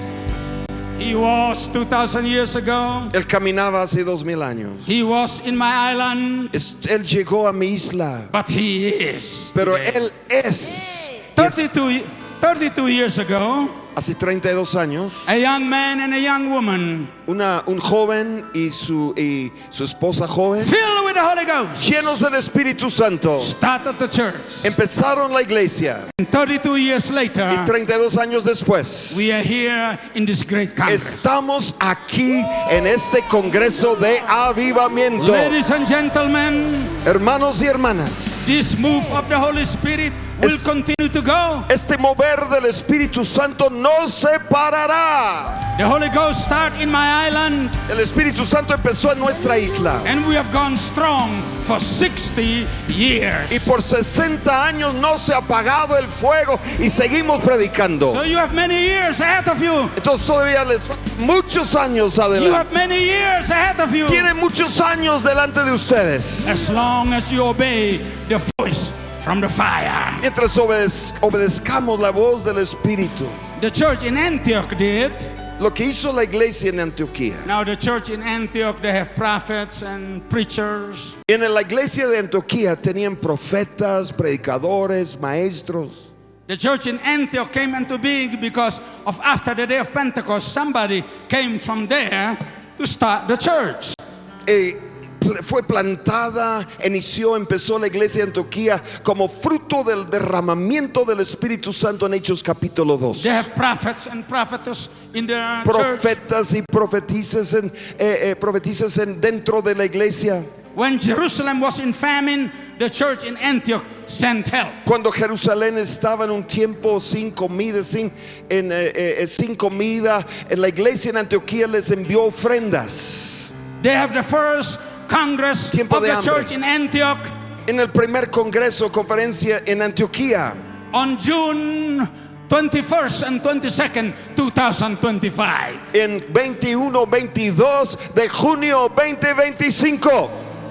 B: he was 2,000 years ago.
A: Él caminaba hace 2000 años.
B: He was in my island,
A: Él llegó a mi isla,
B: but he is.
A: pero
B: today.
A: Él es.
B: 32 years ago,
A: Hace 32 años,
B: a young man and a young woman
A: un joven y su esposa joven,
B: filled with the Holy Ghost
A: llenos del Espíritu Santo,
B: started the church.
A: empezaron la iglesia.
B: And 32 years
A: Y
B: later,
A: 32 años después,
B: we are here in this great congress.
A: estamos aquí en este congreso de avivamiento.
B: Ladies and gentlemen,
A: Hermanos y hermanas,
B: this move of the Holy Spirit will continue to go.
A: este mover del Espíritu Santo no se parará.
B: The Holy Ghost started in my island,
A: El Espíritu Santo empezó en nuestra isla
B: and we have gone strong for 60 years.
A: y por 60 años no se ha apagado el fuego y seguimos predicando.
B: So you have many years ahead of you.
A: Entonces todavía les faltan muchos años
B: You
A: adelante.
B: have many years ahead of you.
A: Tienen muchos años delante de ustedes.
B: As long as you obey the voice from the fire.
A: Mientras obedezcamos la voz del Espíritu.
B: The church in Antioch did.
A: Lo que hizo la iglesia en Antioquía.
B: Now the church in Antioch, they have prophets and preachers.
A: En la iglesia de Antioquía tenían profetas, predicadores, maestros.
B: The church in Antioch came into being because of after the day of Pentecost, somebody came from there to start the church.
A: Fue plantada, empezó la iglesia de Antioquía como fruto del derramamiento del Espíritu Santo en Hechos capítulo 2.
B: They have prophets and prophetess in their church.
A: Profetas y profetizas dentro de la iglesia.
B: When Jerusalem was in famine, the church in Antioch sent help.
A: Cuando Jerusalén estaba en un tiempo sin comida, la iglesia en Antioquía les envió ofrendas.
B: They have the first congress
A: Tiempo
B: of
A: de
B: the
A: hambre.
B: church in Antioch
A: En el primer conferencia en Antioquía,
B: on June 21st and 22nd, 2025.
A: en 21-22 de junio 2025.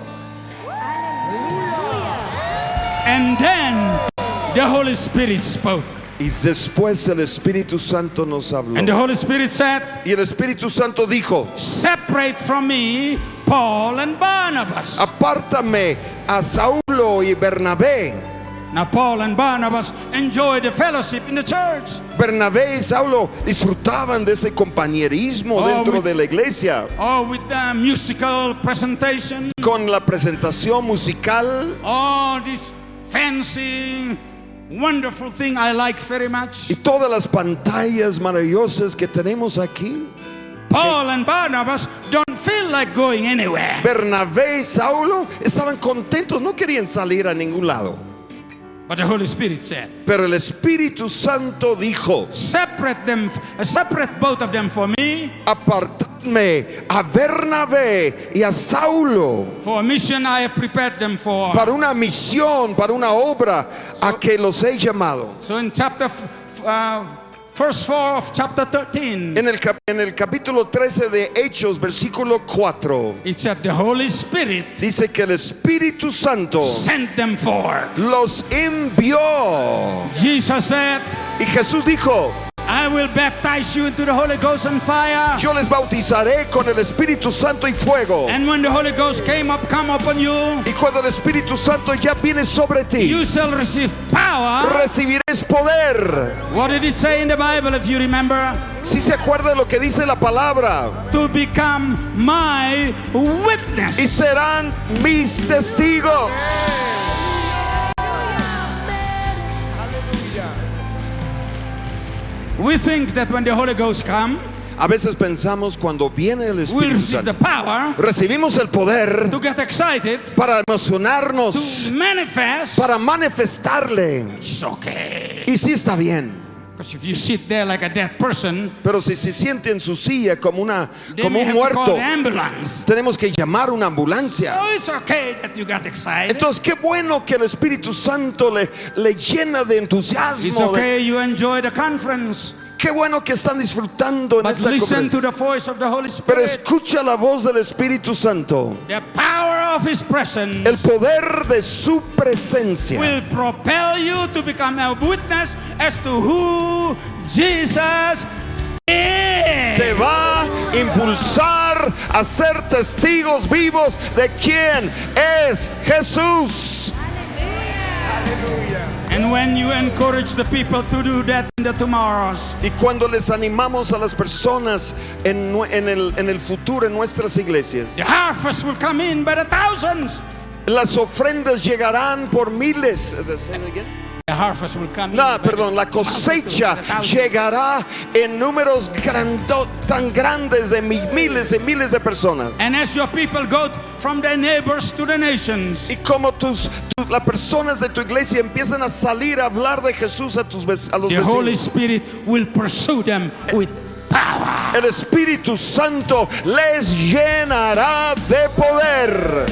B: And then the Holy Spirit spoke.
A: Y después el Espíritu Santo nos habló.
B: And the Holy Spirit said,
A: Y el Espíritu Santo dijo:
B: separate from me Paul and Barnabas.
A: apártame a Saulo y Bernabé.
B: Now Paul and Barnabas enjoyed the fellowship in the church.
A: Bernabé y Saulo disfrutaban de ese compañerismo dentro de la iglesia,
B: Oh, with the musical presentation.
A: con la presentación musical
B: Oh, this fancy, wonderful thing I like very much.
A: y todas las pantallas maravillosas que tenemos aquí.
B: Paul and Barnabas don't feel like going anywhere.
A: Bernabé y Saulo estaban contentos, no querían salir a ningún lado.
B: But the Holy Spirit said,
A: Pero el Espíritu Santo dijo:
B: separate both of them for me.
A: apartadme a Bernabé y a Saulo
B: For a mission I have prepared them for.
A: para una misión, para una obra a que los he llamado.
B: So in verse 4 of chapter 13,
A: En el capítulo 13 de Hechos, versículo 4,
B: it said the Holy Spirit
A: dice que el Espíritu Santo
B: sent them forth.
A: los envió.
B: Jesus said,
A: Y Jesús dijo:
B: I will baptize you into the Holy Ghost and fire.
A: yo les bautizaré con el Espíritu Santo y fuego.
B: And when the Holy Ghost come upon you,
A: Y cuando el Espíritu Santo ya viene sobre ti,
B: you shall receive power.
A: recibirás poder.
B: What did it say in the Bible, if you remember?
A: Si se acuerda de lo que dice la palabra:
B: To become my
A: y
B: witness.
A: serán mis testigos.
B: We think that when the Holy Ghost come,
A: A veces pensamos, cuando viene el
B: we'll
A: Espíritu
B: receive the
A: Santo,
B: power
A: recibimos el poder
B: to get excited,
A: para emocionarnos,
B: to manifest.
A: para manifestarle.
B: It's okay.
A: Y sí está bien.
B: Because if you sit there like a dead person,
A: Pero si se siente en su silla como
B: they
A: un
B: may have to call
A: muerto,
B: the ambulance.
A: tenemos que llamar una ambulancia.
B: So it's okay that you got excited.
A: Entonces, qué bueno que el Espíritu Santo le llena de
B: It's
A: entusiasmo.
B: okay you enjoy the conference.
A: Qué bueno que están disfrutando en
B: But
A: esta
B: listen
A: conferencia.
B: to the voice of the Holy
A: Pero
B: Spirit.
A: escucha la voz del Espíritu Santo.
B: The power of His presence
A: El poder de su presencia
B: will propel you to become a witness as to who Jesus is.
A: te va a impulsar a ser testigos vivos de quién es Jesús.
B: And when you encourage the people to do that in the tomorrows,
A: Y cuando les animamos a las personas en el futuro en nuestras iglesias,
B: the harvest will come in by the thousands.
A: las ofrendas llegarán por miles.
B: The harvest will come
A: No,
B: in by
A: perdón, la
B: the
A: cosecha
B: thousands.
A: llegará en números tan grandes de miles y miles de personas.
B: And as your people go from their neighbors to the nations,
A: Y como las personas de tu iglesia empiezan a salir a hablar de Jesús a los
B: the Holy
A: vecinos,
B: Spirit will pursue them with power.
A: el Espíritu Santo les llenará de poder.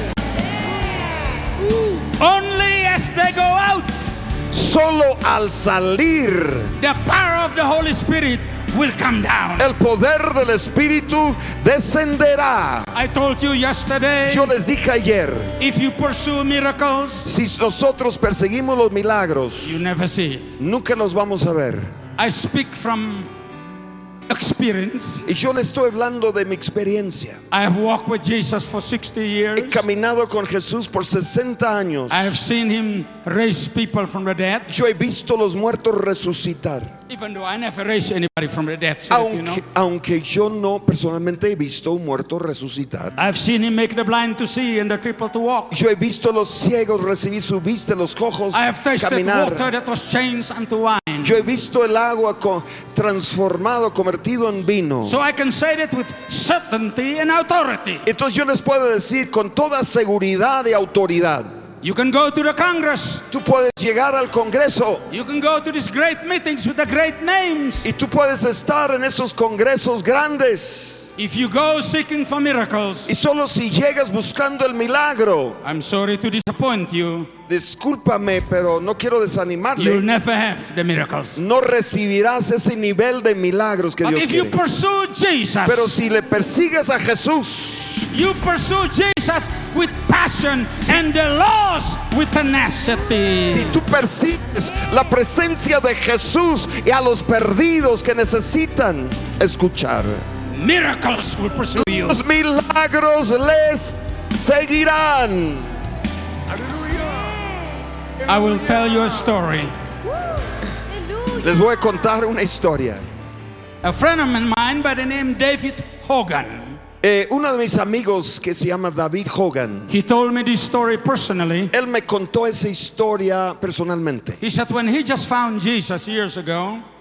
B: Only as they go out,
A: Solo al salir,
B: the power of the Holy Spirit will come down.
A: el poder del Espíritu descenderá.
B: I told you yesterday,
A: Yo les dije ayer,
B: if you pursue miracles,
A: si nosotros perseguimos los milagros,
B: you never see it.
A: nunca los vamos a ver.
B: I speak from experience.
A: Y yo le estoy hablando de mi experiencia.
B: I have walked with Jesus for 60 years.
A: He caminado con Jesús por 60 años.
B: I have seen Him raise people from the dead,
A: Yo he visto los muertos resucitar.
B: even though I never raised anybody from the dead. So that you know.
A: Aunque yo no personalmente he visto un muerto resucitar.
B: I've seen Him make the blind to see and the crippled to walk.
A: Yo he visto los ciegos recibir su vista, los cojos
B: I have tasted
A: caminar.
B: water that was changed into wine.
A: Yo he visto el agua transformado, convertido en vino.
B: So I can say that with certainty and authority.
A: Entonces yo les puedo decir con toda seguridad y autoridad.
B: You can go to the Congress.
A: Tú puedes llegar al Congreso
B: You can go to these great meetings with the great names.
A: y tú puedes estar en esos congresos grandes.
B: If you go seeking for miracles,
A: Y solo si llegas buscando el milagro,
B: I'm sorry to disappoint you,
A: discúlpame, pero no quiero
B: you'll
A: desanimarle,
B: never have the miracles.
A: no recibirás ese nivel de milagros que
B: But
A: Dios
B: if you
A: quiere.
B: pursue Jesus,
A: Pero si le persigues a Jesús,
B: you pursue Jesus with passion and the lost with tenacity.
A: si tú persigues la presencia de Jesús y a los perdidos que necesitan escuchar,
B: Miracles will pursue you.
A: los milagros les seguirán.
B: I will tell you a story.
A: Les voy a contar una historia.
B: A friend of mine by the name David Hogan,
A: Uno de mis amigos que se llama David Hogan,
B: he told me this story personally.
A: él me contó esa historia personalmente.
B: He said when he just found Jesus years ago,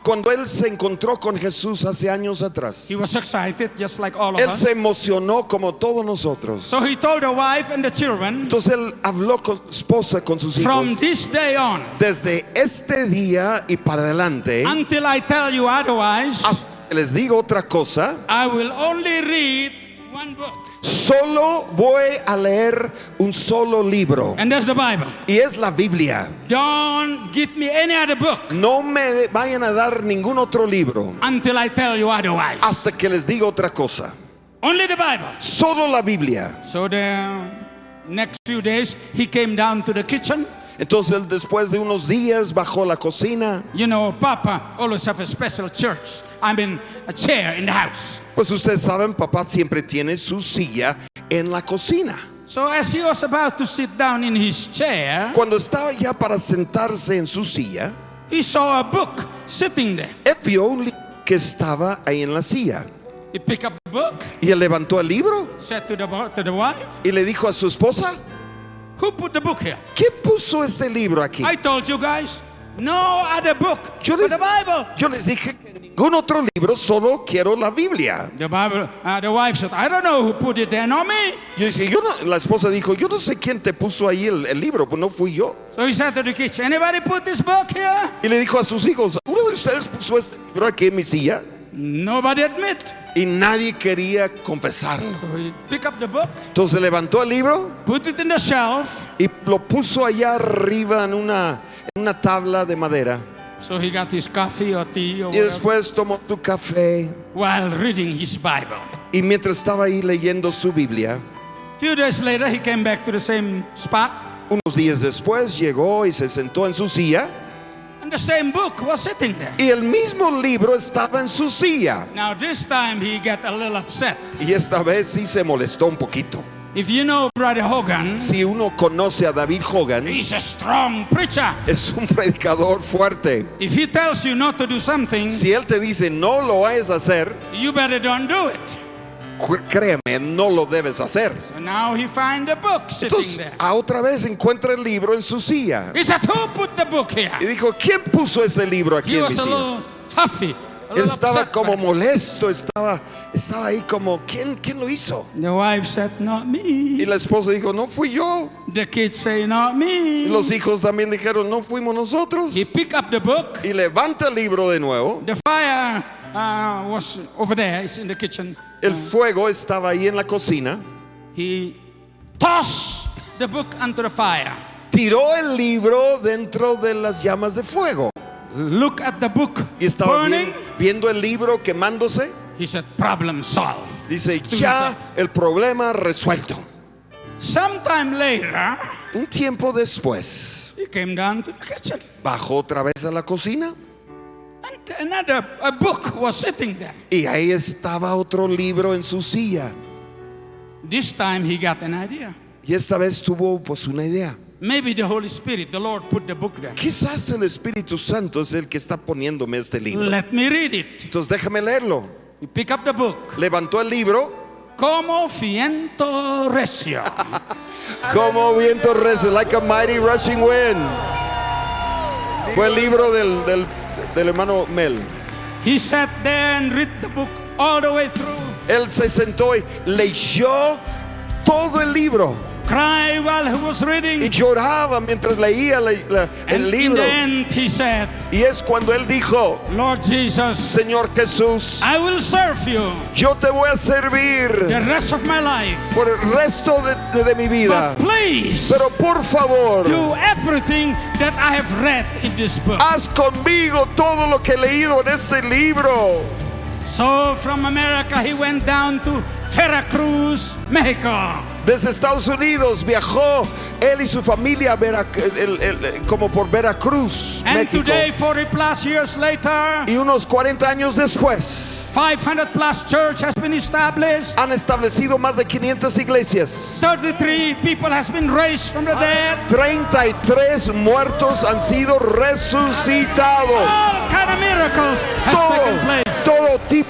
A: Cuando él se encontró con Jesús hace años atrás,
B: he was excited just like all of
A: él
B: us.
A: se emocionó como todos nosotros.
B: So he told the wife and the children,
A: Entonces él habló con su esposa, con sus
B: from
A: hijos.
B: this day on,
A: Desde este día y para adelante,
B: until I tell you otherwise,
A: hasta que les digo otra cosa,
B: I will only read one book.
A: solo voy a leer un solo libro,
B: And that's the Bible.
A: y es la Biblia.
B: Don't give me any other book
A: No me vayan a dar ningún otro libro
B: until I tell you otherwise.
A: hasta que les diga otra cosa.
B: Only the Bible.
A: Solo la Biblia.
B: So the next few days, he came down to the kitchen.
A: Entonces él, después de unos días, bajó a la cocina.
B: You know, Papa always have a special church. I mean, a chair in the house.
A: Pues ustedes saben, papá siempre tiene su silla en la cocina.
B: So as he was about to sit down in his chair,
A: Cuando estaba ya para sentarse en su silla,
B: he saw a book sitting there.
A: él vio un libro que estaba ahí en la silla.
B: He picked up the book,
A: Y él levantó el libro
B: said to the wife,
A: y le dijo a su esposa:
B: who put the book here?
A: ¿quién puso este libro aquí?
B: I told you guys, no other book
A: Yo
B: but
A: les,
B: the Bible.
A: yo les dije que ningún otro libro, solo quiero la Biblia.
B: The Bible, the wife said, I don't know who put it there, not me.
A: Yo dije, la esposa dijo: yo no sé quién te puso ahí el libro, pues no fui yo.
B: So he said to the kids, anybody put this book here?
A: Y le dijo a sus hijos: ¿uno de ustedes puso este libro aquí en mi silla?
B: Nobody admit.
A: Y nadie quería confesarlo.
B: So he picked up the book,
A: Entonces levantó el libro
B: put it in the shelf.
A: y lo puso allá arriba en una tabla de madera.
B: So he got his coffee or tea or
A: Y
B: whatever,
A: después tomó tu café.
B: while reading his Bible.
A: Y mientras estaba ahí leyendo su Biblia,
B: Few days later, he came back to the same spot,
A: unos días después llegó y se sentó en su silla.
B: and the same book was sitting there.
A: Y el mismo libro estaba en su silla.
B: Now this time he got a little upset.
A: Y esta vez sí se molestó un poquito.
B: If you know Brother Hogan,
A: Si uno conoce a David Hogan,
B: he's a strong preacher.
A: es un predicador fuerte.
B: If he tells you not to do something,
A: Si él te dice no lo vayas a hacer,
B: you better don't do it.
A: créeme, no lo debes hacer.
B: So now he find the book sitting
A: Entonces,
B: there.
A: otra vez encuentra el libro en su silla.
B: He said, who put the book here?
A: Y dijo: ¿quién puso ese libro aquí
B: He
A: en mi
B: was a
A: silla?
B: little huffy, a
A: Él
B: little
A: estaba
B: upset
A: como
B: by it.
A: molesto, estaba ahí como: ¿quién lo hizo?
B: The wife said, not
A: Y
B: me.
A: la esposa dijo: no fui yo.
B: The kids say, not
A: Y
B: me.
A: los hijos también dijeron: no fuimos nosotros.
B: He picked up the book.
A: Y levanta el libro de nuevo.
B: The fire was over there. It's in the kitchen.
A: El fuego estaba ahí en la cocina.
B: He tossed the book onto the fire.
A: Tiró el libro dentro de las llamas de fuego.
B: Look at the book
A: Y estaba
B: burning.
A: viendo el libro quemándose.
B: He said, problem solved.
A: Dice: ya el problema resuelto.
B: Sometime later,
A: Un tiempo después,
B: he came down to the kitchen.
A: bajó otra vez a la cocina.
B: And a book was sitting there.
A: Y ahí estaba otro libro en su silla.
B: This time he got an idea.
A: Y esta vez tuvo pues una idea.
B: Maybe the Holy Spirit, the Lord, put the book there.
A: Quizás el Espíritu Santo es el que está poniéndome este libro.
B: Let me read it.
A: Entonces déjame leerlo.
B: He picked up the book.
A: Levantó el libro.
B: Como viento recio.
A: Como viento recio, like a mighty rushing wind. Fue el libro del hermano Mel.
B: He sat there and read the book all the way through.
A: Él se sentó y leyó todo el libro.
B: Cry while he was reading.
A: Y lloraba mientras leía el
B: And in
A: libro.
B: the end he said,
A: Y es cuando él dijo:
B: Lord Jesus,
A: Señor Jesús,
B: I will serve you
A: yo te voy a servir
B: the rest of my life.
A: por el resto de mi vida.
B: But please
A: Pero por favor,
B: do everything that I have read in this book.
A: haz conmigo todo lo que he leído en este libro.
B: So from America he went down to Veracruz, Mexico.
A: Desde Estados Unidos viajó él y su familia a como por Veracruz,
B: And
A: México.
B: today, 40 plus years later,
A: Y unos 40 años después,
B: 500 plus church has been established.
A: han establecido más de 500 iglesias.
B: 33 people has been raised from the dead.
A: 33 muertos han sido resucitados.
B: All kind of miracles has taken place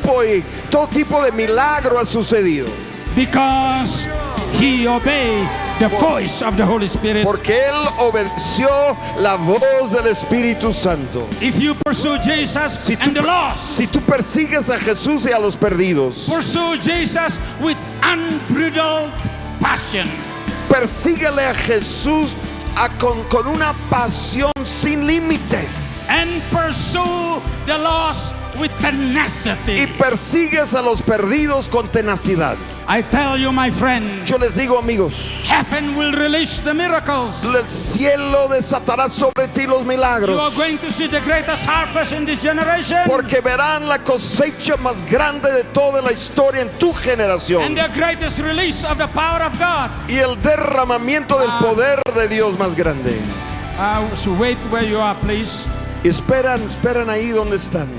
A: Todo tipo de milagro ha sucedido.
B: because he obeyed the voice of the Holy Spirit.
A: Porque él obedeció la voz del Espíritu Santo.
B: If you pursue Jesus
A: Si tú,
B: and the lost,
A: si tú persigues a Jesús y a los perdidos,
B: pursue Jesus with unbridled passion.
A: persíguele a Jesús con una pasión sin límites.
B: And pursue the lost with
A: Y
B: tenacity.
A: persigues a los perdidos con tenacidad.
B: I tell you, my friend,
A: Yo les digo, amigos,
B: heaven will release the miracles.
A: el cielo desatará sobre ti los
B: You are
A: milagros.
B: going to see the greatest harvest in this generation.
A: Porque verán la cosecha más grande de toda la historia en tu generación.
B: And the greatest release of the power of God.
A: Y el derramamiento del poder de Dios más grande.
B: So wait where you are, please.
A: Esperan ahí donde están.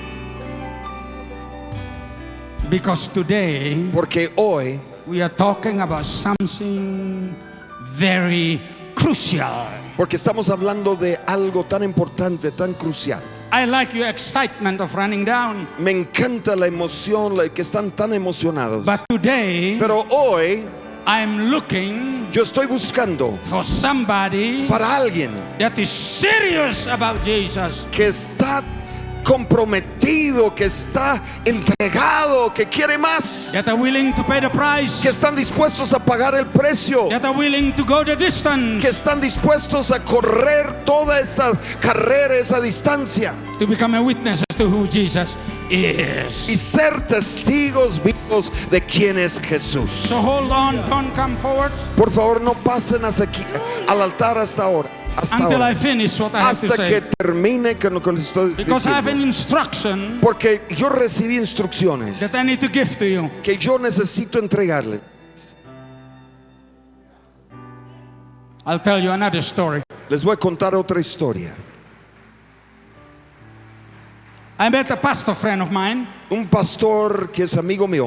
B: Because today
A: Porque hoy
B: we are talking about something very crucial.
A: Porque estamos hablando de algo tan importante, tan crucial.
B: I like your excitement of running down.
A: Me encanta la emoción, que están tan emocionados.
B: But today,
A: Pero hoy
B: I'm looking
A: yo estoy buscando
B: for somebody
A: para alguien
B: that is serious about Jesus.
A: que está comprometido, que está entregado, que quiere más,
B: That are willing to pay the price.
A: que están dispuestos a pagar el precio,
B: That are willing to go the distance.
A: que están dispuestos a correr toda esa carrera, esa distancia,
B: To become a witness as to who Jesus
A: y
B: is.
A: ser testigos vivos de quién es Jesús.
B: So hold on, don't come forward
A: Por favor, no pasen hasta aquí, al altar hasta ahora.
B: until I finish what I have to
A: Hasta que
B: say.
A: termine con lo que les estoy
B: Because I have an
A: diciendo.
B: instruction
A: Porque yo recibí instrucciones
B: that I need to give to you.
A: que yo necesito entregarle.
B: I'll tell you another story.
A: Les voy a contar otra historia.
B: I met a pastor friend of mine.
A: Un pastor que es amigo mío.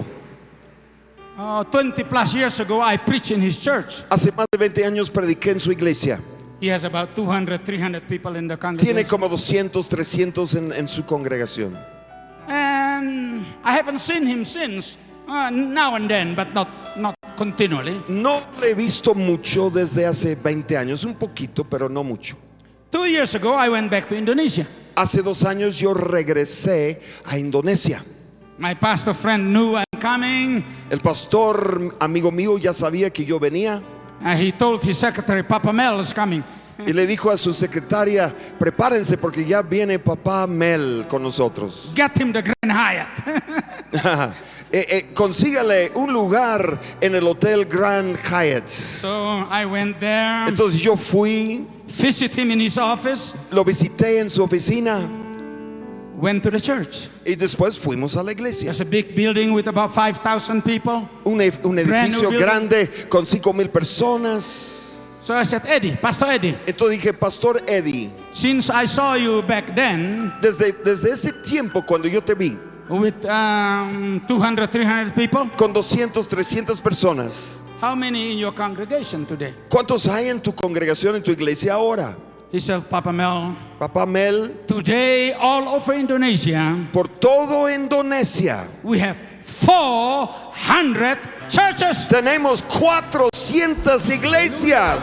B: 20 plus years ago, I preached in his church.
A: Hace más de 20 años prediqué en su iglesia.
B: He has about 200, 300 people in the
A: Tiene
B: congregation.
A: como 200, 300 en su congregación.
B: And I haven't seen him since. Now and then, but not continually.
A: No le he visto mucho desde hace 20 años, un poquito, pero no mucho.
B: 2 years ago, I went back to Indonesia.
A: Hace 2 años yo regresé a Indonesia.
B: My pastor friend knew I'm coming.
A: El pastor amigo mío ya sabía que yo venía
B: He told his secretary, Papa Mel is coming.
A: y le dijo a su secretaria, prepárense porque ya viene papá Mel con nosotros.
B: Get him the Grand Hyatt.
A: Consígale un lugar en el Hotel Grand Hyatt.
B: So I went there,
A: Entonces yo fui,
B: visit him in his office,
A: lo visité en su oficina
B: went to the church.
A: y después fuimos a la iglesia.
B: There's a big building with about 5,000 people.
A: Un edificio
B: building.
A: grande con 5,000 personas.
B: So I said, Eddie, Pastor Eddie,
A: Entonces dije, Pastor Eddie,
B: since I saw you back then
A: desde ese tiempo cuando yo te vi
B: with 200, 300 people,
A: con 200, 300 personas,
B: how many in your congregation today?
A: ¿cuántos hay en tu congregación, en tu iglesia ahora?
B: He said, Papa Mel,
A: Papá Mel,
B: today all over Indonesia,
A: por todo Indonesia
B: we have 400 churches.
A: tenemos 400 iglesias.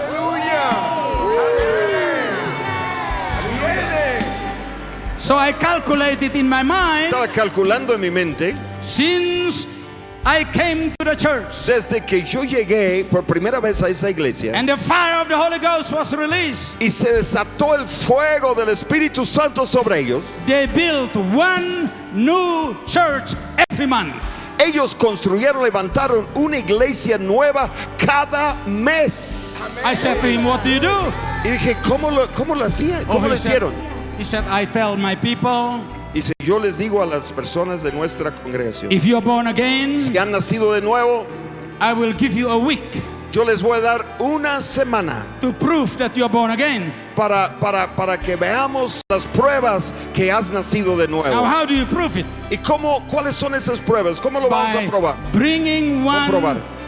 B: So I calculated in my mind,
A: Estaba calculando en mi mente,
B: since I came to the church
A: desde que yo llegué por primera vez a esa iglesia
B: and the fire of the Holy Ghost was released,
A: y se desató el fuego del Espíritu Santo sobre ellos,
B: they built one new church every month.
A: ellos construyeron, levantaron una iglesia nueva cada mes.
B: I said to him, what do you do?
A: Y dije, ¿cómo lo hacían? ¿Cómo lo hicieron?
B: He said, I tell my people,
A: Y si yo les digo a las personas de nuestra congregación,
B: if you're born again,
A: si han nacido de nuevo,
B: I will give you a week
A: yo les voy a dar una semana
B: to prove that you're born again.
A: para que veamos las pruebas que has nacido de
B: Now,
A: nuevo.
B: how do you prove it?
A: ¿Y cuáles son esas pruebas? ¿Cómo lo vamos a
B: By
A: probar?
B: bringing
A: Vamos a probar.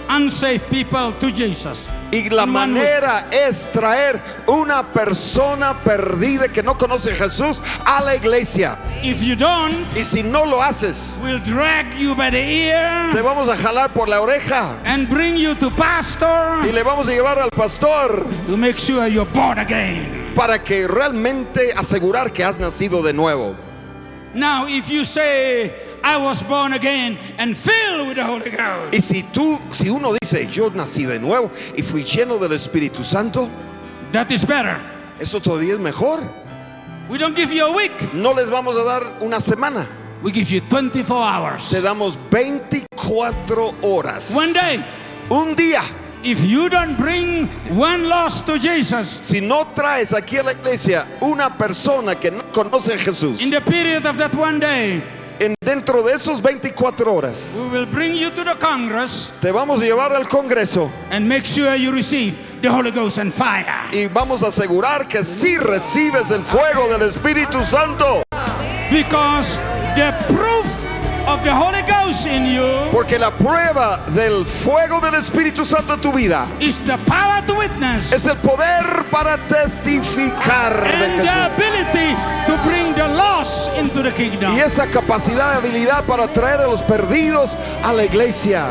B: unsaved people to Jesus.
A: Y la
B: In one
A: manera es traer una persona perdida que no conoce a Jesús a la iglesia.
B: week. If you don't,
A: Y si no lo haces,
B: we'll drag you by the ear
A: te vamos a jalar por la oreja
B: and bring you to pastor
A: y le vamos a llevar al pastor
B: to make sure you're born again.
A: para que realmente asegurar que has nacido de nuevo.
B: Now, if you say, I was born again and filled with the Holy Ghost,
A: Y si uno dice, yo nací de nuevo y fui lleno del Espíritu Santo,
B: that is better.
A: eso todavía es mejor.
B: We don't give you a week,
A: No les vamos a dar una semana,
B: we give you 24 hours.
A: te damos 24 horas.
B: One day,
A: Un día.
B: if you don't bring one lost to Jesus
A: Si no traes aquí a la iglesia una persona que no conoce a Jesús,
B: in the period of that one day,
A: dentro de esos 24 horas,
B: we will bring you to the Congress
A: te vamos a llevar al Congreso
B: and make sure you receive the Holy Ghost and fire.
A: y vamos a asegurar que sí recibes el fuego del Espíritu Santo.
B: Because the proof of the Holy Ghost in you
A: Porque la prueba del fuego del Espíritu Santo en tu vida
B: is the power to witness
A: es el poder para testificar de
B: and the
A: Jesús.
B: ability to bring the lost into the kingdom.
A: Y esa capacidad y habilidad para traer a los perdidos a la iglesia.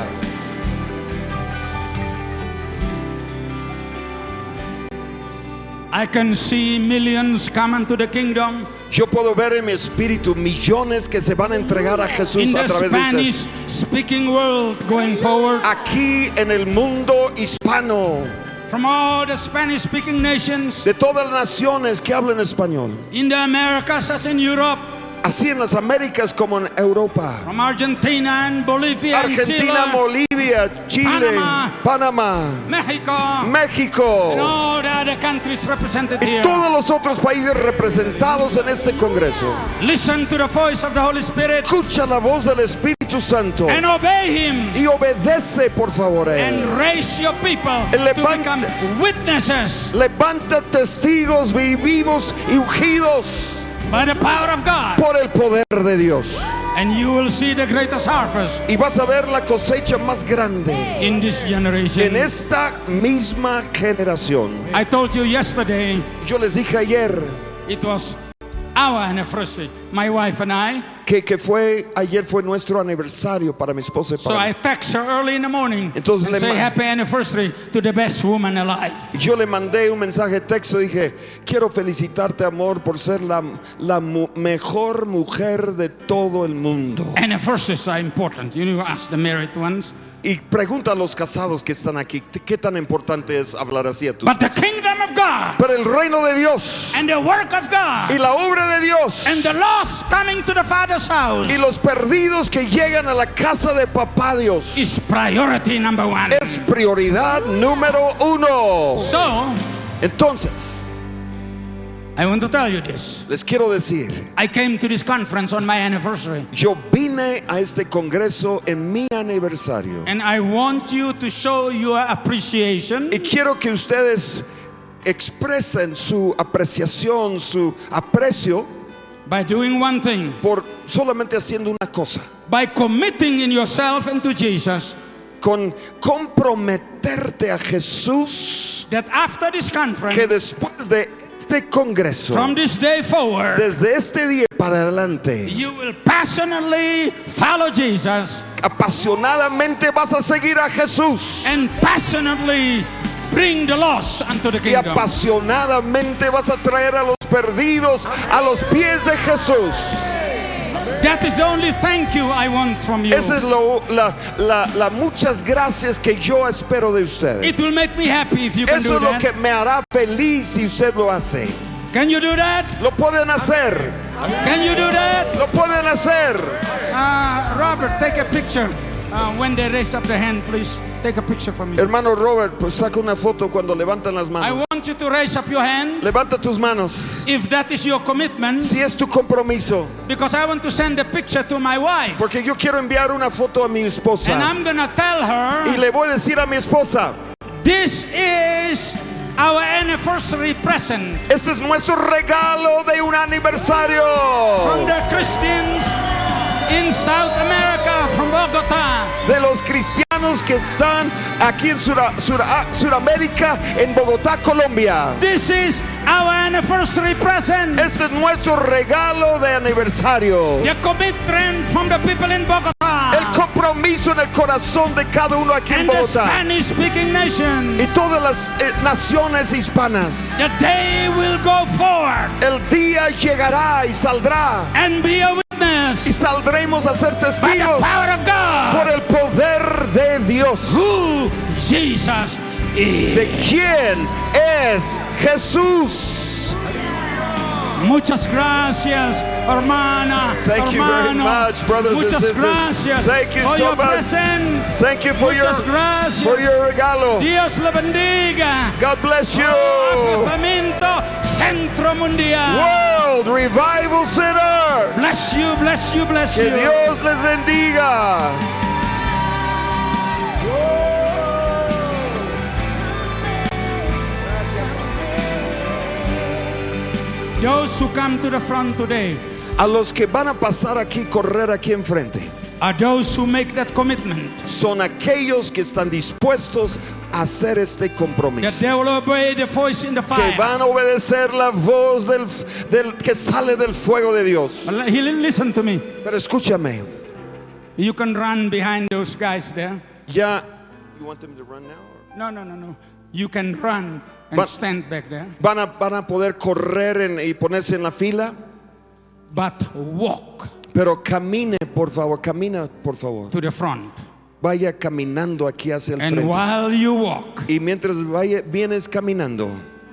B: I can see millions coming to the kingdom
A: Yo puedo ver en mi espíritu millones que se van a entregar a
B: in
A: Jesús a
B: the
A: través de usted.
B: Spanish speaking world going forward,
A: Aquí en el mundo hispano,
B: from all the Spanish speaking nations,
A: de todas las naciones que hablan español,
B: in the Americas as in Europe,
A: así en las Américas como en Europa,
B: from Argentina and Bolivia and
A: Argentina,
B: Chile,
A: Bolivia, Chile, Panamá,
B: Mexico, and
A: México
B: all the other countries represented
A: y
B: here.
A: todos los otros países representados en este Congreso.
B: Listen to the voice of the Holy Spirit
A: Escucha la voz del Espíritu Santo
B: and obey Him
A: y obedece por favor a
B: and
A: Él.
B: raise your people
A: Levante-
B: to become witnesses
A: Levanta testigos vivos y ungidos
B: by the power of God,
A: por el poder de Dios.
B: and you will see the greatest harvest
A: Y vas a ver la cosecha más grande
B: in this generation.
A: en esta misma generación.
B: I told you yesterday
A: Yo les dije ayer
B: it was our anniversary, my wife and I.
A: que ayer fue nuestro aniversario para mi esposa y
B: So
A: para
B: I
A: mí.
B: text her early in the morning
A: Entonces
B: and
A: le
B: say
A: ma-
B: happy anniversary to the best woman alive.
A: Yo le mandé un mensaje de texto, dije, quiero felicitarte amor por ser la mejor mujer de todo el mundo.
B: Anniversaries are important. You know, ask the married ones.
A: Y pregunta a los casados que están aquí, ¿qué tan importante es hablar así a tus?
B: But the kingdom of God
A: Pero el reino de Dios
B: and the work of
A: y
B: God
A: la obra de Dios
B: and the lost coming to the Father's house
A: y los perdidos que llegan a la casa de papá Dios
B: is priority number one.
A: es prioridad número 1.
B: So,
A: Entonces,
B: I want to tell you this.
A: les quiero decir,
B: I came to this conference on my anniversary,
A: yo vine a este congreso en mi aniversario
B: and I want you to show your appreciation
A: y quiero que ustedes expresen su apreciación, su aprecio
B: by doing one thing,
A: por solamente haciendo una cosa,
B: by committing in yourself and to Jesus,
A: con comprometerte a Jesús,
B: that after this
A: que
B: conference,
A: después de este congreso,
B: from this day forward,
A: desde este día para adelante,
B: you will passionately follow Jesus
A: apasionadamente vas a seguir a Jesús
B: and passionately bring the lost unto the
A: y
B: kingdom.
A: apasionadamente vas a traer a los perdidos a los pies de Jesús.
B: That is the only thank you I want from you.
A: Esa es la muchas gracias que yo espero de ustedes.
B: It will make me happy if you can
A: Eso
B: do
A: es lo
B: that.
A: que me hará feliz si usted lo hace.
B: Can you do that?
A: Lo pueden hacer.
B: Can you do that?
A: Lo pueden hacer.
B: Robert, take a picture. When they raise up the hand, please take a picture for me.
A: Hermano Robert, pues saca una foto cuando levantan las
B: I
A: manos.
B: want you to raise up your hand
A: Levanta tus manos.
B: if that is your commitment,
A: Si es tu compromiso.
B: because I want to send a picture to my wife.
A: Porque yo quiero enviar una foto a mi
B: And
A: esposa.
B: I'm going to tell
A: Y
B: her,
A: le voy a decir a mi esposa,
B: this is our anniversary present
A: este es nuestro regalo de un aniversario.
B: from the Christians in South America from Bogota.
A: de los cristianos que están aquí en Sudamérica, en Bogotá, Colombia.
B: This is our anniversary present.
A: Este es nuestro regalo de aniversario.
B: The commitment from the people in Bogota
A: El compromiso en el corazón de cada uno aquí en
B: and the
A: Bogotá
B: Spanish speaking nation.
A: y todas las naciones hispanas.
B: The day will go forward
A: El día llegará y saldrá,
B: and be a
A: y
B: witness
A: saldremos a ser
B: by the
A: testigos
B: power of God
A: por el poder de Dios.
B: who Jesus is.
A: ¿De quién es Jesús?
B: Muchas gracias, hermana.
A: Thank you very
B: hermano.
A: much, brothers and
B: Muchas
A: sisters.
B: gracias
A: Thank you
B: for
A: so
B: your
A: much.
B: present.
A: Thank you for
B: Muchas gracias.
A: your regalo.
B: Dios le bendiga.
A: God bless you.
B: Avivamiento Centro Mundial.
A: World Revival Center.
B: Bless you, bless you, bless
A: Que
B: you.
A: Dios les bendiga.
B: Those who come to the front today
A: A los que van a pasar aquí, correr aquí enfrente,
B: are those who make that commitment.
A: son aquellos que están dispuestos a hacer este
B: That
A: compromiso,
B: they will obey the voice in the
A: que
B: fire.
A: van a obedecer la voz del que sale del fuego de Dios.
B: Listen to me.
A: Pero escúchame,
B: You can run behind those guys there.
A: ya. You want them to run now? Or?
B: No. You can run and
A: But-
B: stand back there.
A: Van a poder correr y ponerse en la fila,
B: But walk
A: pero camine, por favor, camina, por favor.
B: to the front.
A: Vaya caminando aquí hacia el
B: And
A: frente.
B: while you walk,
A: Y mientras vienes caminando,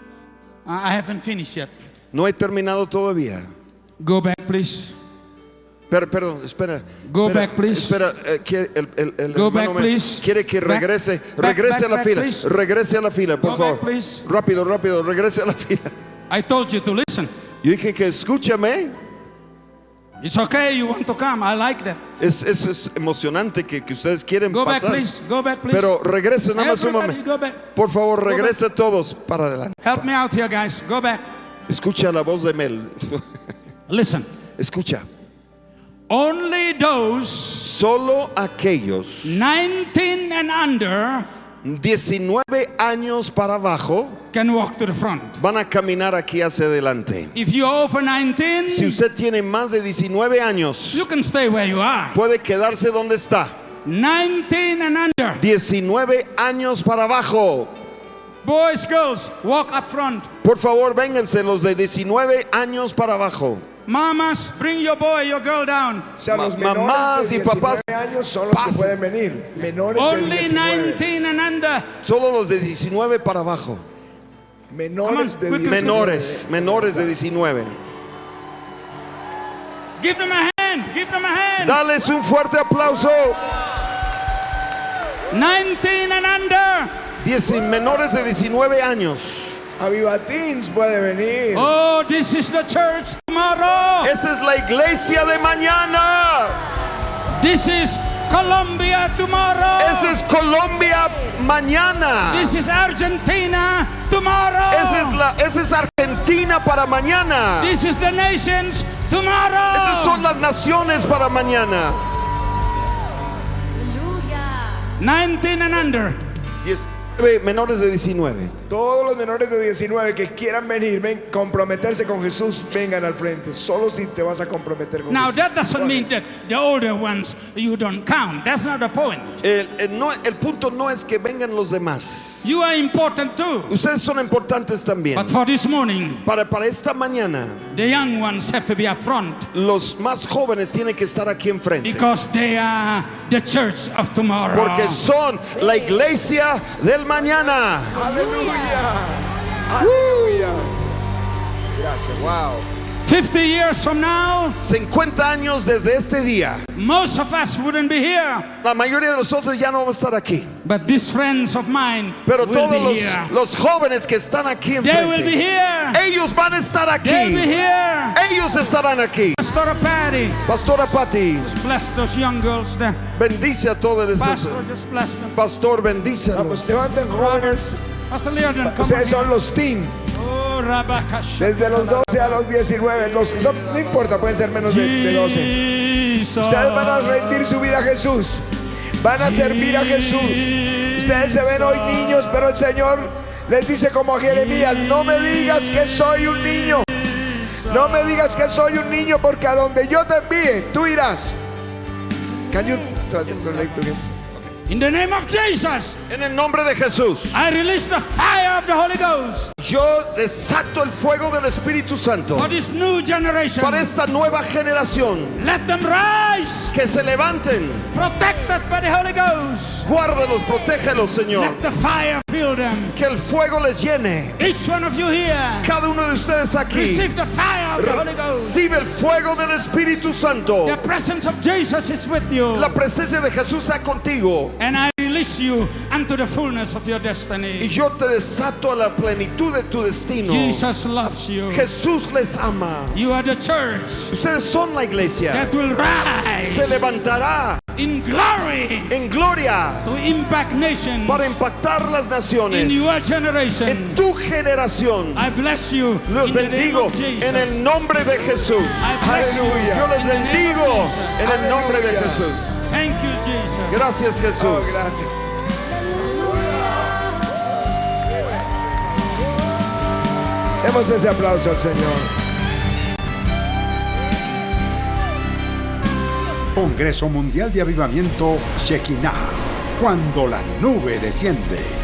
B: I haven't finished yet.
A: no he terminado todavía.
B: Go back, please.
A: Perdón, espera.
B: Go
A: espera,
B: back, please.
A: Espera, el
B: Go
A: hermano
B: back, please.
A: quiere que
B: Back.
A: regrese a la
B: Back,
A: fila.
B: please.
A: Regrese a la fila, por
B: Go
A: favor.
B: back, please.
A: Rápido, regrese a la fila.
B: I told you to listen.
A: Yo dije que escúchame.
B: It's okay, you want to come. I like that.
A: Es emocionante que ustedes quieren
B: Go back,
A: pasar.
B: please. Go back, please.
A: Pero regrese nada más un
B: Everybody,
A: momento.
B: go back.
A: Por favor,
B: back.
A: regrese todos para adelante.
B: Help me out here, guys. Go back.
A: Escucha la voz de Mel.
B: Listen.
A: Escucha.
B: Only those
A: Solo aquellos
B: 19 and under
A: 19 años para abajo
B: can walk to the front.
A: van a caminar aquí hacia adelante.
B: If you're over 19,
A: Si usted tiene más de 19 años,
B: you can stay where you are.
A: puede quedarse donde está.
B: 19 and under.
A: 19 años para abajo.
B: Boys, girls, walk up front.
A: Por favor, vénganse los de 19 años para abajo.
B: Mamas, bring your boy, your girl down.
D: O sea, los menores
A: mamás
D: de
A: y
D: 19
A: papás,
D: años son los que
A: pasen.
D: pueden venir. Menores de
B: Only
D: 19.
B: 19 and under.
A: Solo los de 19 para abajo.
D: Menores
B: Come
D: de
B: on,
D: 19.
A: Menores de 19.
B: Give them a hand. Give them a hand.
A: Dales un fuerte aplauso.
B: 19 and under.
A: Menores de 19 años.
D: Avivatins puede venir.
B: Oh, this is the church tomorrow.
A: Esa es la iglesia de mañana.
B: This is Colombia tomorrow.
A: Esa es Colombia mañana.
B: This is Argentina tomorrow.
A: Esa es Argentina para mañana.
B: This is the nations tomorrow.
A: Esas son las naciones para mañana.
B: 19 and under.
A: 19, menores de 19.
D: Todos los menores de 19 que quieran venir, ven, comprometerse con Jesús, vengan al frente. Solo si te vas a comprometer con
B: Now
D: Jesús.
B: that doesn't mean that the older ones you don't count. That's not the point.
A: El punto no es que vengan los demás.
B: You are important too.
A: Ustedes son importantes también.
B: But for this morning,
A: Para esta mañana,
B: the young ones have to be up front
A: los más jóvenes tienen que estar aquí enfrente.
B: because they are the church of tomorrow.
A: Porque son la iglesia del mañana.
D: Aleluya. Aleluya. Gracias. Wow.
B: 50 years from now,
A: 50 años desde este día.
B: most of us wouldn't be here.
A: La mayoría de nosotros ya no vamos a estar aquí.
B: But these friends of mine
A: Pero
B: will
A: todos
B: be here.
A: los jóvenes que están aquí
B: They will be
A: enfrente,
B: here.
A: ellos van a estar
B: They'll be
A: aquí.
B: here.
A: Ellos estarán aquí.
B: Pastor Patty,
A: Pastora Patti,
B: bless those young girls there.
A: bendice a todos esos.
B: Pastor, just bless them.
A: Pastor, bendícelos.
D: Vamos, levanten jóvenes.
B: Pastor Leon, come on
D: Ustedes
B: here.
D: son los team.
B: Oh,
D: Desde los 12 a los 19, los que son, no importa, pueden ser menos de 12. Ustedes van a rendir su vida a Jesús. Van a servir a Jesús. Ustedes se ven hoy niños, pero el Señor les dice como a Jeremías: no me digas que soy un niño. No me digas que soy un niño, porque a donde yo te envíe, tú irás. Can you translate to him?
B: In the name of Jesus,
A: En el nombre de Jesús,
B: I release the fire of the Holy Ghost
A: yo desato el fuego del Espíritu Santo
B: for this new generation.
A: para esta nueva generación.
B: Let them rise,
A: Que se levanten,
B: protected by the Holy Ghost.
A: guárdalos, protégelos, Señor.
B: Let the fire fill them.
A: Que el fuego les llene.
B: Each one of you here,
A: Cada uno de ustedes aquí
B: receive the fire of the Holy Ghost.
A: recibe el fuego del Espíritu Santo.
B: The presence of Jesus is with you.
A: La presencia de Jesús está contigo.
B: And I release you unto the fullness of your
A: Y
B: destiny.
A: yo te desato a la plenitud de tu destino.
B: Jesus loves you.
A: Jesús les ama.
B: You are the church
A: Ustedes son la iglesia.
B: that will rise
A: Se levantará
B: in glory
A: en gloria
B: to impact nations
A: para impactar las
B: in
A: naciones.
B: your generation.
A: En tu generación.
B: I bless you.
A: Los
B: in the name
A: bendigo
B: of Jesus.
A: en el nombre de Jesús.
B: I bless you
D: Aleluya.
A: Yo les
B: in the name of
A: bendigo
B: Jesus.
A: en el nombre de
D: Aleluya.
A: Jesús.
B: Thank you, Jesus.
A: Gracias,
D: Oh,
A: Jesús.
D: gracias. Demos ese aplauso al Señor.
C: Congreso Mundial de Avivamiento Shekinah. Cuando la nube desciende.